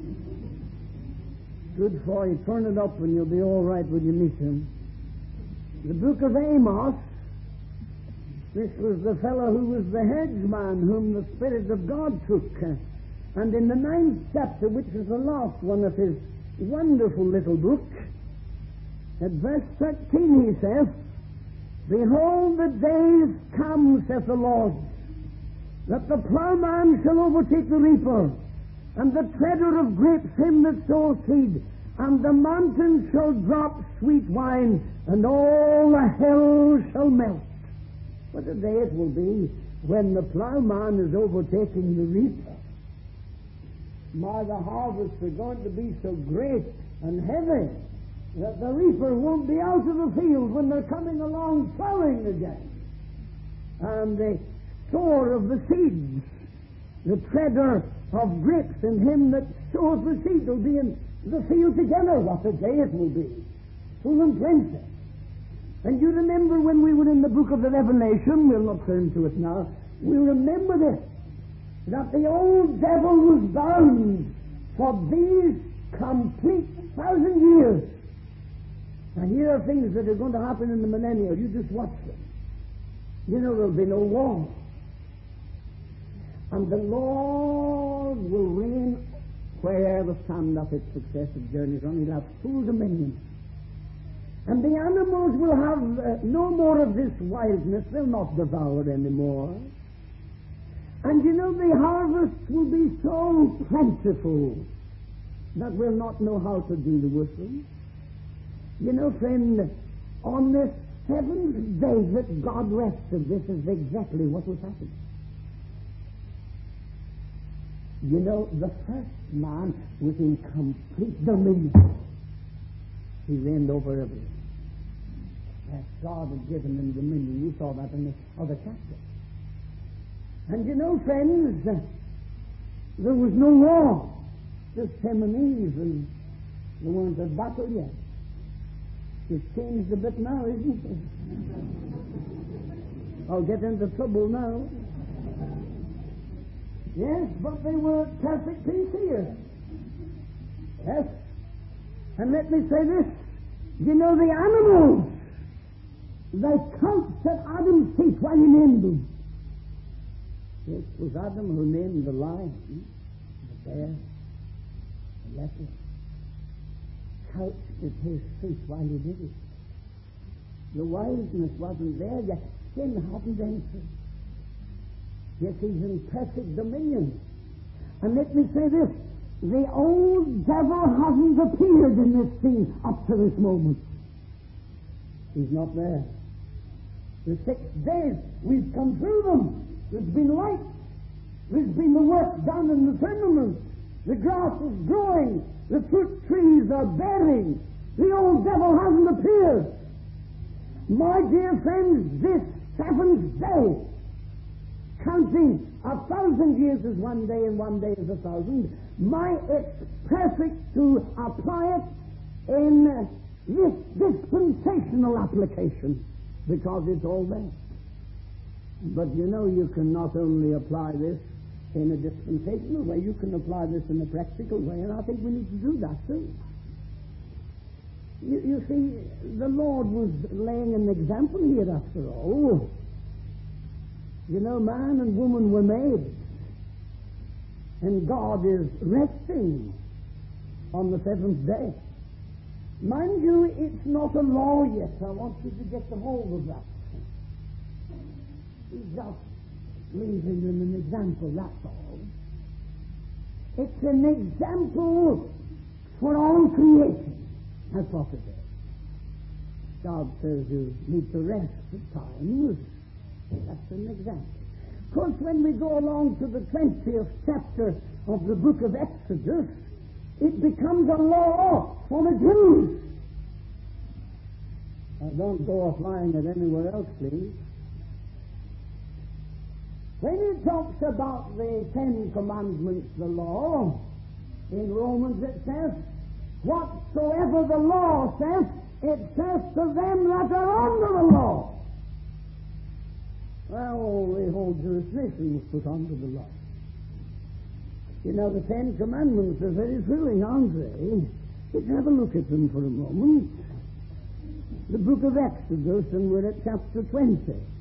Good for you. Turn it up and you'll be all right when you meet him. The book of Amos. This was the fellow who was the headsman whom the Spirit of God took. And in the 9th chapter, which is the last one of his wonderful little book, at verse 13 he says, Behold, the days come, saith the Lord, that the plowman shall overtake the reaper, and the treader of grapes him that sows seed, and the mountains shall drop sweet wine, and all the hills shall melt. What a day it will be when the plowman is overtaking the reaper. My, the harvests are going to be so great and heavy that the reaper won't be out of the field when they're coming along plowing again. And the sower of the seeds, the treader of grapes, and him that sows the seed will be in the field together. What a day it will be, full and plenty. And you remember when we were in the book of the Revelation, we'll not turn to it now, we remember this, that the old devil was bound for these complete 1,000 years. And here are things that are going to happen in the millennium. You just watch them. You know, there'll be no war. And the Lord will reign wherever stand up its successive journeys on. He'll have full dominion. And the animals will have no more of this wildness. They'll not devour anymore. And you know, the harvest will be so plentiful that we'll not know how to deal with them. You know, friend, on this 7th day that God rested, this is exactly what was happening. You know, the first man was in complete dominion. He reigned over everything. Yes, God had given him dominion. You saw that in the other chapter. And you know, friends, there was no war. Just him and Eve, and they weren't at battle yet. It's changed a bit now, isn't it? I'll get into trouble now. Yes, but they were at perfect peace here. Yes. And let me say this. You know, the animals, they couched at Adam's feet while he named them. It was Adam who named the lion, the bear, the leopard. Couched at his feet while he did it. The wildness wasn't there yet. Sin hadn't entered. Yes, he's in perfect dominion. And let me say this. The old devil hasn't appeared in this scene up to this moment. He's not there. The 6 days, we've come through them. There's been light. There's been the work done in the firmament. The grass is growing. The fruit trees are bearing. The old devil hasn't appeared. My dear friends, this 7th day, counting 1,000 years as one day and one day as 1,000, it's perfect to apply it in this dispensational application, because it's all there. But you know, you can not only apply this in a dispensational way, you can apply this in a practical way, and I think we need to do that too. You see, the Lord was laying an example here after all. You know, man and woman were made, and God is resting on the 7th day. Mind you, it's not a law yet. I want you to get a hold of that. He's just leaving them an example, that's all. It's an example for all creation. That's what it is. God says you need to rest at times. That's an example. Of course, when we go along to the 20th chapter of the book of Exodus, it becomes a law for the Jews. Don't go applying it anywhere else, please. When he talks about the Ten Commandments, the law, in Romans it says, whatsoever the law says, it says to them that are under the law. Well, the whole jurisdiction was put under the law. You know, the Ten Commandments are very thrilling, aren't they? Let's have a look at them for a moment. The book of Exodus, and we're at chapter 20.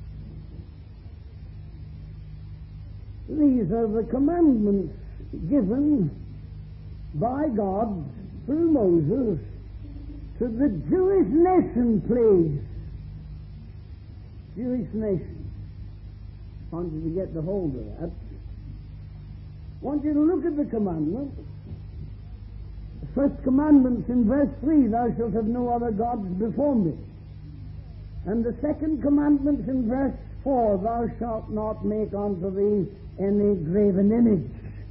These are the commandments given by God through Moses to the Jewish nation, please. Jewish nation. I want you to get the hold of that. I want you to look at the commandments. The first commandment in verse 3, thou shalt have no other gods before me. And the second commandment in verse 4, thou shalt not make unto thee any graven image.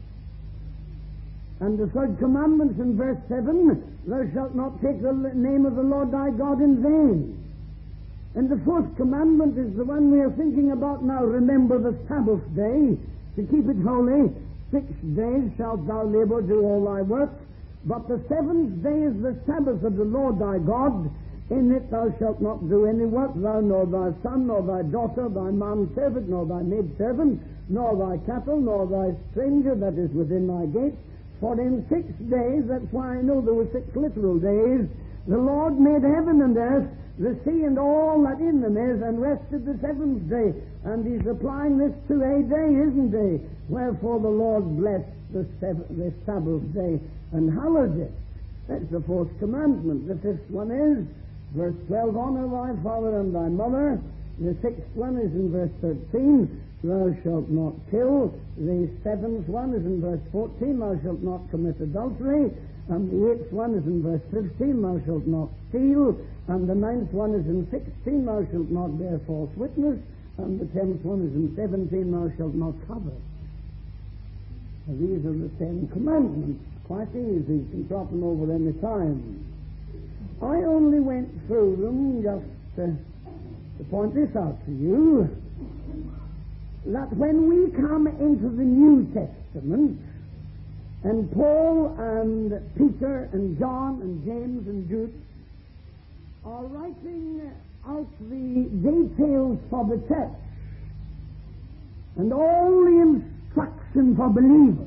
And the third commandment in verse 7, thou shalt not take the name of the Lord thy God in vain. And the fourth commandment is the one we are thinking about now. Remember the Sabbath day, to keep it holy. 6 days shalt thou labor, do all thy work. But the seventh day is the Sabbath of the Lord thy God. In it thou shalt not do any work, thou, nor thy son, nor thy daughter, thy manservant, nor thy maidservant, nor thy cattle, nor thy stranger that is within thy gates. For in 6 days, that's why I know there were 6 literal days, the Lord made heaven and earth, the sea and all that in them is, and rested the seventh day. And he's applying this to a day, isn't he? Wherefore the Lord blessed the Sabbath day and hallowed it. That's the fourth commandment. The fifth one is, verse 12, honor thy father and thy mother. The sixth one is in verse 13, thou shalt not kill. The seventh one is in verse 14, thou shalt not commit adultery. And the eighth one is in verse 15, thou shalt not steal. And the ninth one is in 16, thou shalt not bear false witness. And the 10th one is in 17, thou shalt not covet. Now, these are the 10 commandments. Quite easy. You can drop them over any time. I only went through them just to point this out to you, that when we come into the New Testament, and Paul and Peter and John and James and Jude are writing out the details for the church and all the instruction for believers,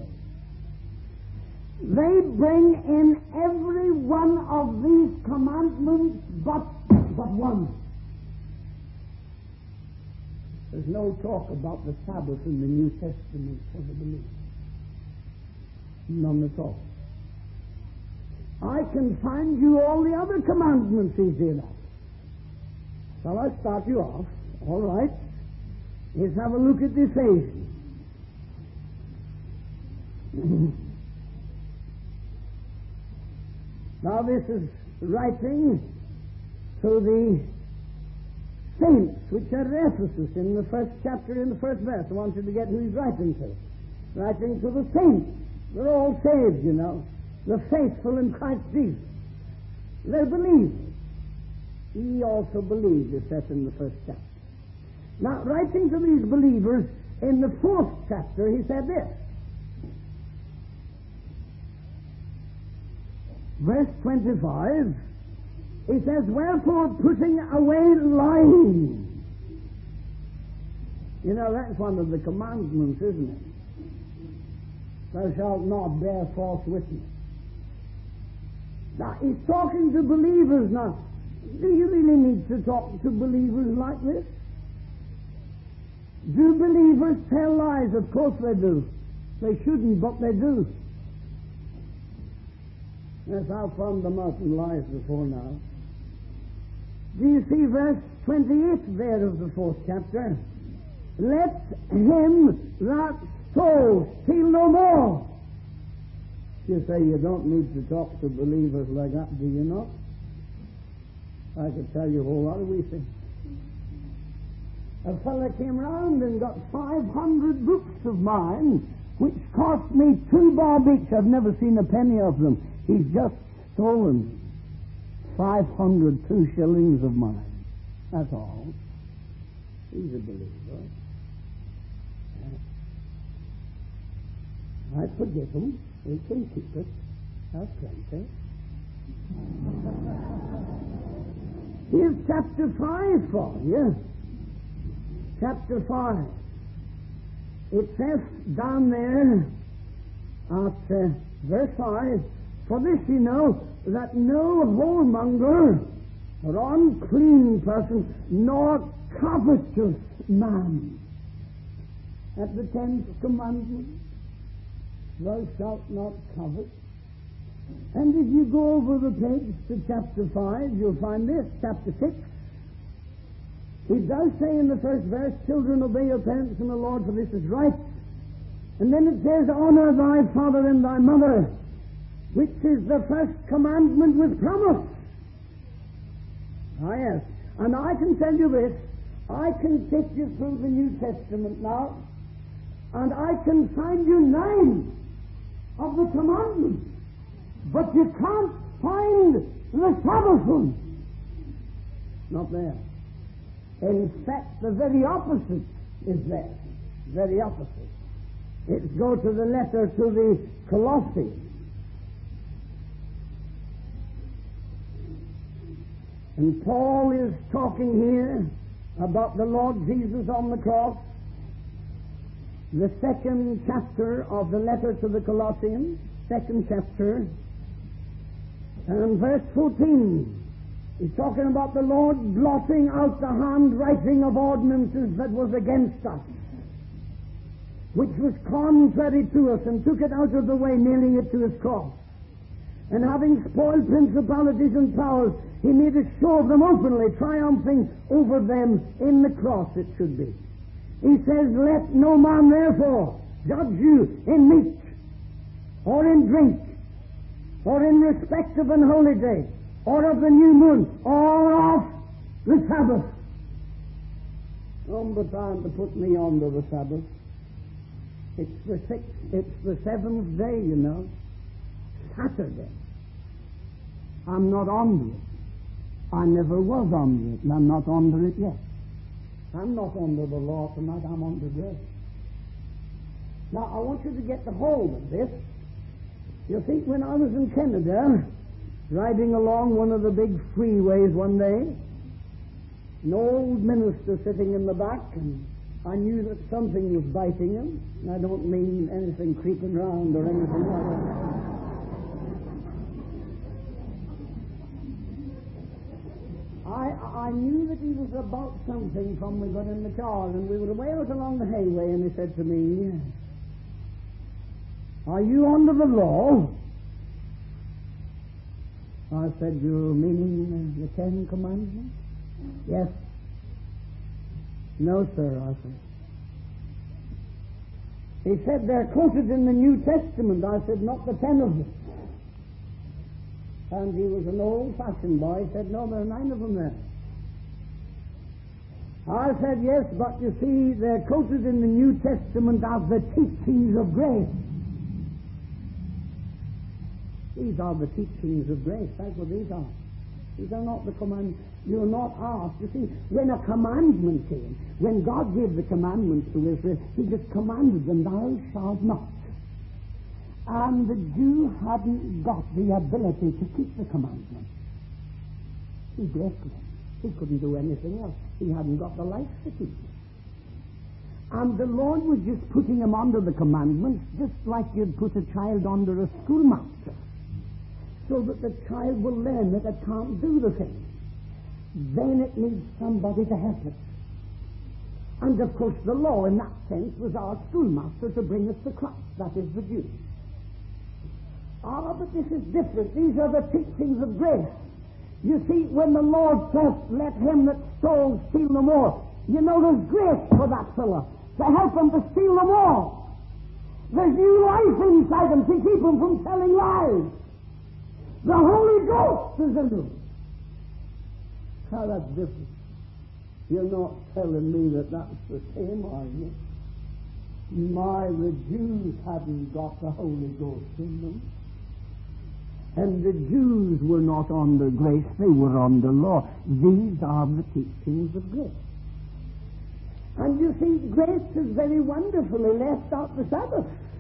they bring in every one of these commandments but one. There's no talk about the Sabbath in the New Testament for the believer. None at all. I can find you all the other commandments easy enough. Shall I start you off? All right. Let's have a look at the Ephesians. Now this is writing to the saints which are at Ephesus in the first chapter, in the first verse. I want you to get who he's writing to. Writing to the saints. They're all saved, you know. They're faithful in Christ Jesus. They're believers. He also believed, it says in the first chapter. Now, writing to these believers in the fourth chapter, he said this. Verse 25, he says, wherefore putting away lying. You know, that's one of the commandments, isn't it? Thou shalt not bear false witness. Now, he's talking to believers now. Do you really need to talk to believers like this? Do believers tell lies? Of course they do. They shouldn't, but they do. Yes, I've found them out in lies before now. Do you see verse 28 there of the fourth chapter? Let him that stole steal no more. You say you don't need to talk to believers like that, do you not? I could tell you a whole lot of wee things. A fellow came round and got 500 books of mine, which cost me $2 each. I've never seen a penny of them. He's just stolen. 502 shillings of mine. That's all. He's a believer. I forgive him. He can keep it. That's plenty. Here's chapter 5 for you. Chapter 5. It says down there at verse 5, for this you know that no whoremonger or unclean person nor covetous man. That's the 10th commandment. Thou shalt not covet. And if you go over the page to chapter 5, you'll find this, chapter 6. It does say in the first verse, children, obey your parents in the Lord, for this is right. And then it says, honor thy father and thy mother, which is the first commandment with promise. Ah, yes. And I can tell you this, I can take you through the New Testament now, and I can find you 9 of the commandments, but you can't find the Sabbath one. Not there. In fact, the very opposite is there. Very opposite. Let's go to the letter to the Colossians. And Paul is talking here about the Lord Jesus on the cross. The 2nd chapter of the letter to the Colossians, 2nd chapter, and verse 14. He's talking about the Lord blotting out the handwriting of ordinances that was against us, which was contrary to us, and took it out of the way, nailing it to his cross. And having spoiled principalities and powers, he made a show of them openly, triumphing over them in the cross, it should be. He says, let no man therefore judge you in meat, or in drink, or in respect of an holy day, or of the new moon, or of the Sabbath. Number time to put me under the Sabbath. It's the 7th day, you know. Saturday. I'm not under it. I never was under it, and I'm not under it yet. I'm not under the law tonight, I'm under grace. Now, I want you to get the hold of this. You see, when I was in Canada, riding along one of the big freeways one day, an old minister sitting in the back, and I knew that something was biting him, and I don't mean anything creeping around or anything like that. I knew that he was about something from we got in the car, and we were way out along the highway, and he said to me, are you under the law? I said, you meaning the 10 commandments? Yes. No, sir, I said. He said, they're quoted in the New Testament. I said, not the 10 of them. And he was an old-fashioned boy. He said, no, there are 9 of them there. I said, yes, but you see, they're quoted in the New Testament as the teachings of grace. These are the teachings of grace. That's what these are. These are not the commandments. You're not asked. You see, when a commandment came, when God gave the commandments to Israel, he just commanded them, thou shalt not. And the Jew hadn't got the ability to keep the commandment. He broke them. He couldn't do anything else. He hadn't got the life to keep them. And the Lord was just putting him under the commandments, just like you'd put a child under a schoolmaster, so that the child will learn that it can't do the thing. Then it needs somebody to help it. And of course the law in that sense was our schoolmaster to bring us to Christ. That is the Jew. But this is different. These are the teachings of grace. You see, when the Lord says, let him that stole steal no more, you know there's grace for that fellow to help him to steal no more. There's new life inside him to keep him from telling lies. The Holy Ghost is in him. How that's different. You're not telling me that that's the same, are you? The Jews hadn't got the Holy Ghost in them. And the Jews were not under grace, they were under law. These are the teachings of grace. And you see, grace has very wonderfully left out the Sabbath.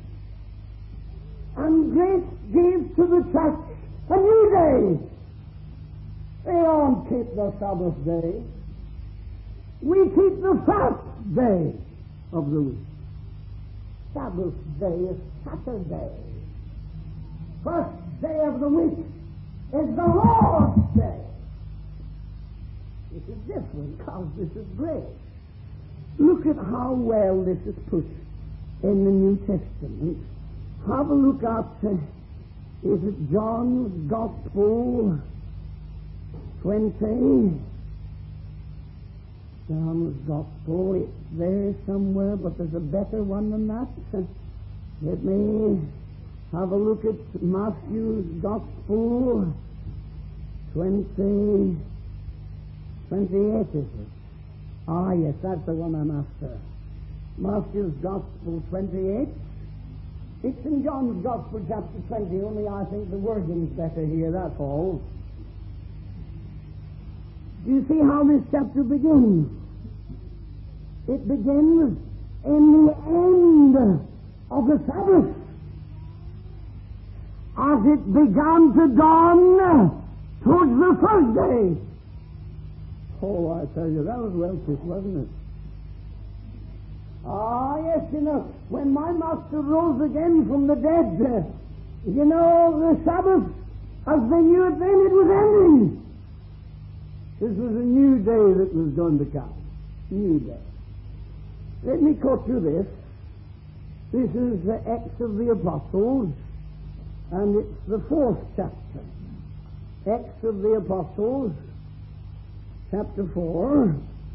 And grace gave to the church a new day. They don't keep the Sabbath day. We keep the first day of the week. Sabbath day is Saturday. First day of the week is the Lord's day. This is different because this is grace. Look at how well this is put in the New Testament. Have a look at, is it John's Gospel 20? John's Gospel, it's there somewhere, but there's a better one than that. Let me have a look at Matthew's Gospel 28, is it? Ah, yes, that's the one I'm after. Matthew's Gospel 28. It's in John's Gospel chapter 20, only I think the wording's better here, that's all. Do you see how this chapter begins? It begins in the end of the Sabbath. As it began to dawn towards the first day. Oh, I tell you, that was well put, wasn't it? Ah, yes, you know, when my master rose again from the dead, you know, the Sabbath, as they knew it then, it was ending. This was a new day that was going to come. New day. Let me quote you this. This is the Acts of the Apostles, and it's the 4th chapter. Acts of the Apostles, chapter 4.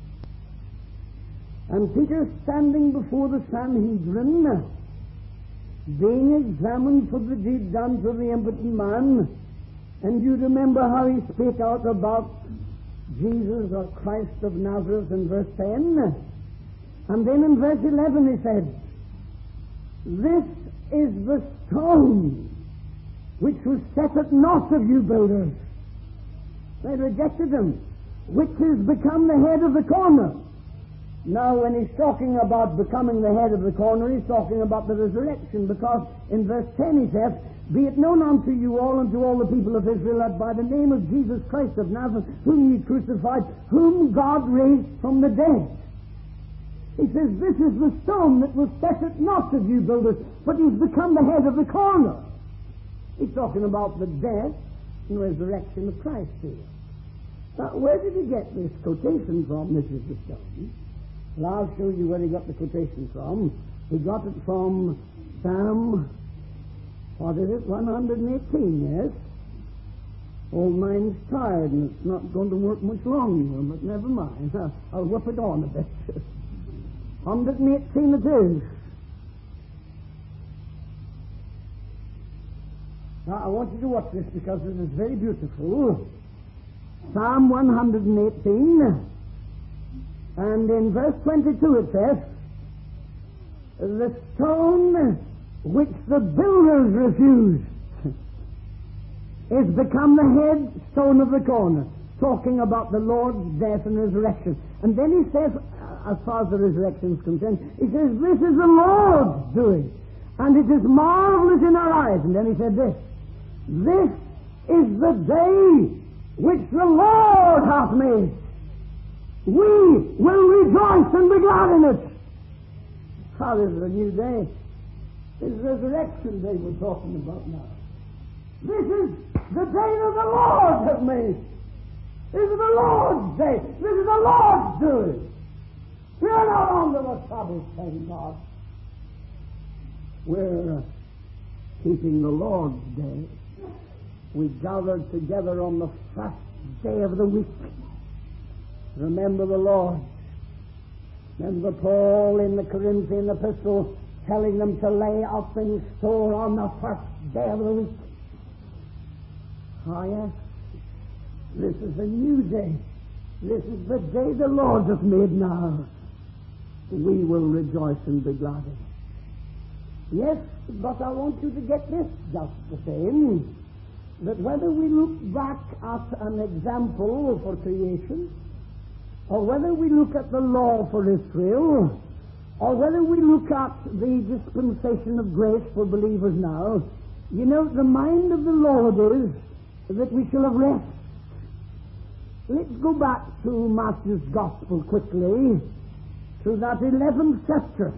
And Peter, standing before the Sanhedrin, being examined for the deed done to the impotent man, and you remember how he spake out about Jesus or Christ of Nazareth in verse 10. And then in verse 11 he said, "This is the stone which was set at naught of you builders." They rejected him, which has become the head of the corner. Now when he's talking about becoming the head of the corner, he's talking about the resurrection, because in verse 10 he says, "Be it known unto you all and to all the people of Israel that by the name of Jesus Christ of Nazareth, whom ye crucified, whom God raised from the dead." He says, this is the stone that was set at naught of you builders, but he's become the head of the corner. He's talking about the death and resurrection of Christ here. Now, where did he get this quotation from, this is the stone? Well, I'll show you where he got the quotation from. He got it from Psalm, what is it, 118, yes? Old mine's tired and it's not going to work much longer, but never mind. I'll whip it on a bit. 118 it is. Now, I want you to watch this because it is very beautiful. Psalm 118, and in verse 22 it says, "The stone which the builders refused is become the head stone of the corner," talking about the Lord's death and resurrection. And then he says, as far as the resurrection is concerned, he says, "This is the Lord's doing, and it is marvelous in our eyes." And then he said this, "This is the day which the Lord hath made. We will rejoice and be glad in it." How is it a new day? This is resurrection day we're talking about now. This is the day that the Lord hath made. This is the Lord's day. This is the Lord's doing. We are not under the Sabbath, thank God. We're keeping the Lord's day. We gathered together on the first day of the week. Remember the Lord. Remember Paul in the Corinthian epistle telling them to lay up in store on the first day of the week. Oh yes, this is a new day. This is the day the Lord hath made now. We will rejoice and be glad in it. Yes, but I want you to get this just the same. that whether we look back at an example for creation, or whether we look at the law for Israel, or whether we look at the dispensation of grace for believers now, you know, the mind of the Lord is that we shall have rest. Let's go back to Matthew's Gospel quickly, to that 11th chapter.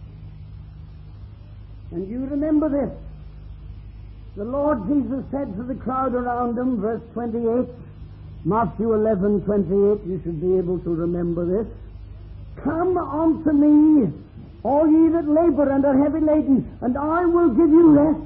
And you remember this. The Lord Jesus said to the crowd around him, verse 28, Matthew 11:28, you should be able to remember this. Come unto me, all ye that labor and are heavy laden, and I will give you rest.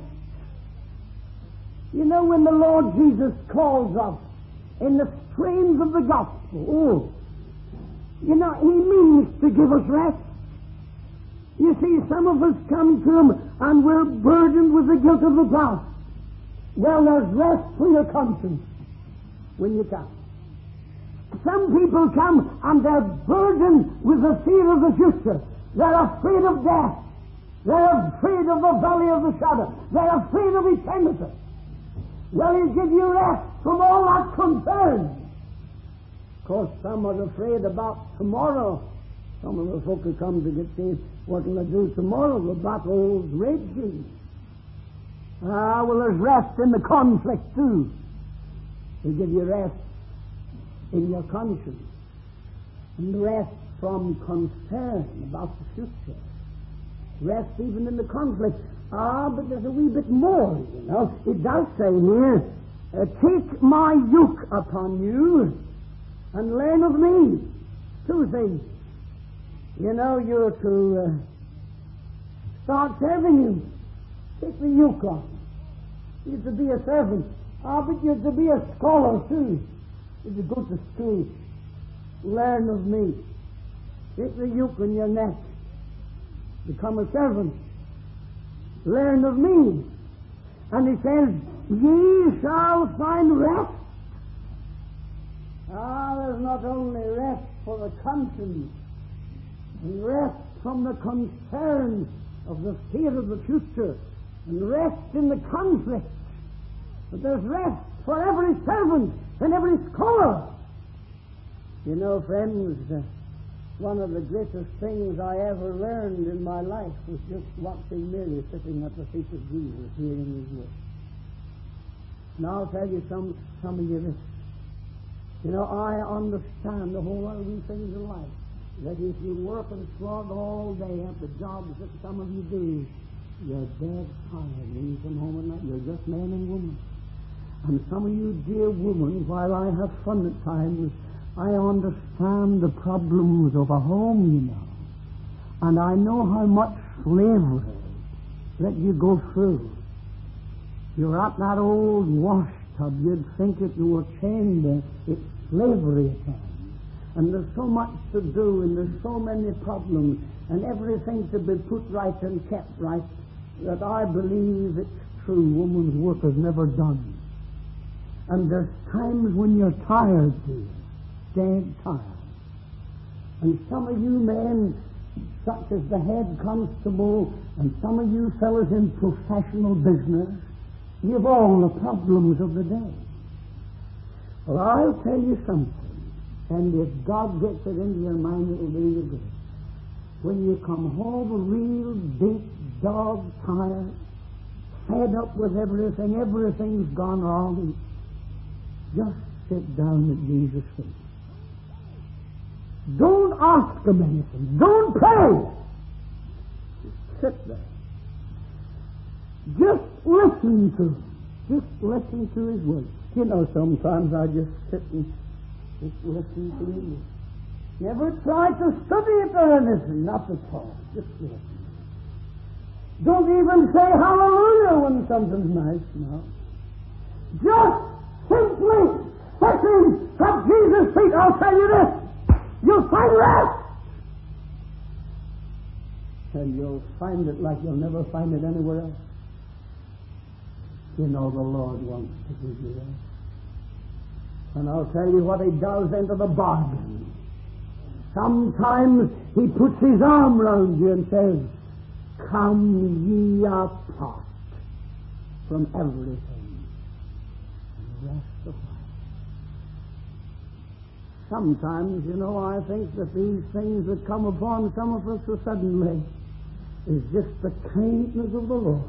You know, when the Lord Jesus calls us in the streams of the gospel, you know, he means to give us rest. You see, some of us come to him and we're burdened with the guilt of the past. Well, there's rest for your conscience when you come. Some people come and they're burdened with the fear of the future. They're afraid of death. They're afraid of the valley of the shadow. They're afraid of eternity. Well, he'll give you rest from all that concern. Of course, some are afraid about tomorrow. Some of the folk who come to get saved, what will I do tomorrow? The battle's raging. Well, there's rest in the conflict, too. He'll give you rest in your conscience, and rest from concern about the future. Rest even in the conflict. But there's a wee bit more, you know. It does say here, take my yoke upon you and learn of me. Two things. You know, you're to start serving him. Take the yoke on. You're to be a servant. But you're to be a scholar, too. If you go to school, learn of me. Take the yoke on your neck. Become a servant. Learn of me. And he says, ye shall find rest. There's not only rest for the conscience, and rest from the concern of the fear of the future, and rest in the conflict, but there's rest for every servant and every scholar. You know, friends, one of the greatest things I ever learned in my life was just watching Mary sitting at the feet of Jesus, hearing his word. Now I'll tell you some of you this. You know, I understand a whole lot of these things in life. That if you work and slog all day at the jobs that some of you do, you're dead tired when you come home at night. You're just man and woman. And some of you dear women, while I have fun at times, I understand the problems of a home, you know. And I know how much slavery that you go through. You're at that old wash tub. You'd think if you were chained there, it's slavery at times. And there's so much to do, and there's so many problems, and everything to be put right and kept right, that I believe it's true. Woman's work is never done. And there's times when you're tired, dear. Dead tired. And some of you men, such as the head constable, and some of you fellows in professional business, you've all the problems of the day. Well, I'll tell you something, and if God gets it into your mind, it will do you good. When you come home a real big dog tired, fed up with everything, everything's gone wrong, just sit down at Jesus' feet. Don't ask him anything. Don't pray. Just sit there. Just listen to him. Just listen to his words. You know, sometimes I just sit and just listen to him. Never try to study it or anything. Not at all. Just listen. Don't even say hallelujah when something's nice. No. Just simply sitting at Jesus' feet. I'll tell you this. You'll find rest. And you'll find it like you'll never find it anywhere else. You know the Lord wants to give you rest. And I'll tell you what he does into the bargain. Sometimes he puts his arm round you and says, come ye apart from everything rest of life. Sometimes, I think that these things that come upon some of us so suddenly is just the kindness of the Lord.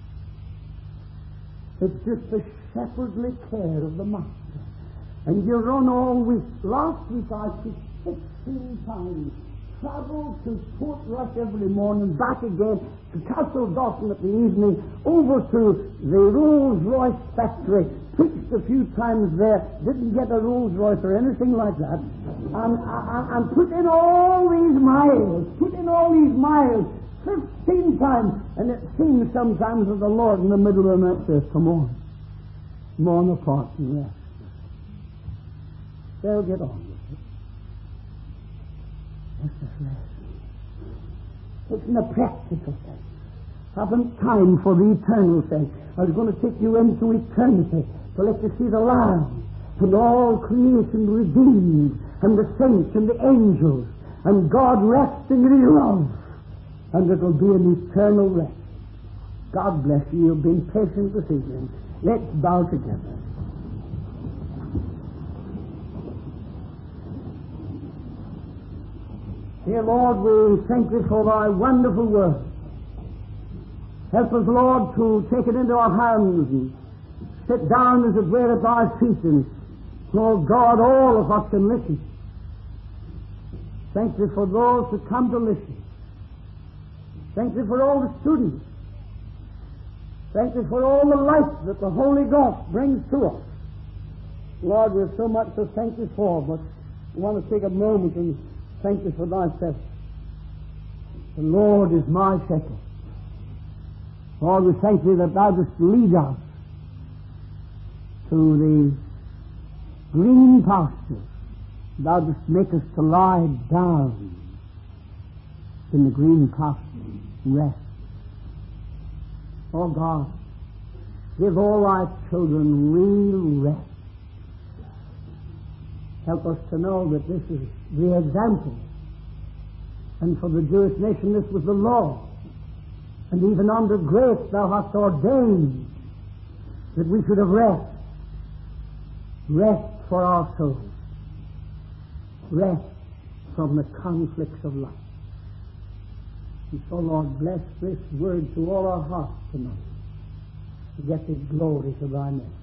It's just the shepherdly care of the Master. And you run all week. Last week I took 16 times, traveled to Portrush every morning, back again to Castle Dawson at the evening, over to the Rolls-Royce factory, preached a few times there, didn't get a Rolls-Royce or anything like that, and put in all these miles, 15 times, and it seems sometimes that the Lord in the middle of the night says, come on apart and rest. They'll get on with it. Let's just rest. It's in a practical sense. Haven't time for the eternal sense. I was going to take you into eternity to let you see the Lamb and all creation redeemed, and the saints and the angels, and God resting in His love. And it'll be an eternal rest. God bless you. You've been patient this evening. Let's bow together. Dear Lord, we thank Thee for Thy wonderful word. Help us, Lord, to take it into our hands and sit down, as it were, at Thy feet, and, Lord God, all of us can listen. Thank Thee for those who come to listen. Thank Thee for all the students. Thank Thee for all the light that the Holy Ghost brings to us. Lord, we have so much to thank Thee for, but we want to take a moment and thank Thee for Thyself. The Lord is my shepherd. Lord, we thank Thee that Thou dost lead us to the green pastures. Thou dost make us to lie down in the green pastures. Rest. Oh God, give all Thy children real rest. Help us to know that this is the example. And for the Jewish nation this was the law. And even under grace Thou hast ordained that we should have rest. Rest for our souls. Rest from the conflicts of life. And so, Lord, bless this word to all our hearts tonight, to get the glory to Thy name.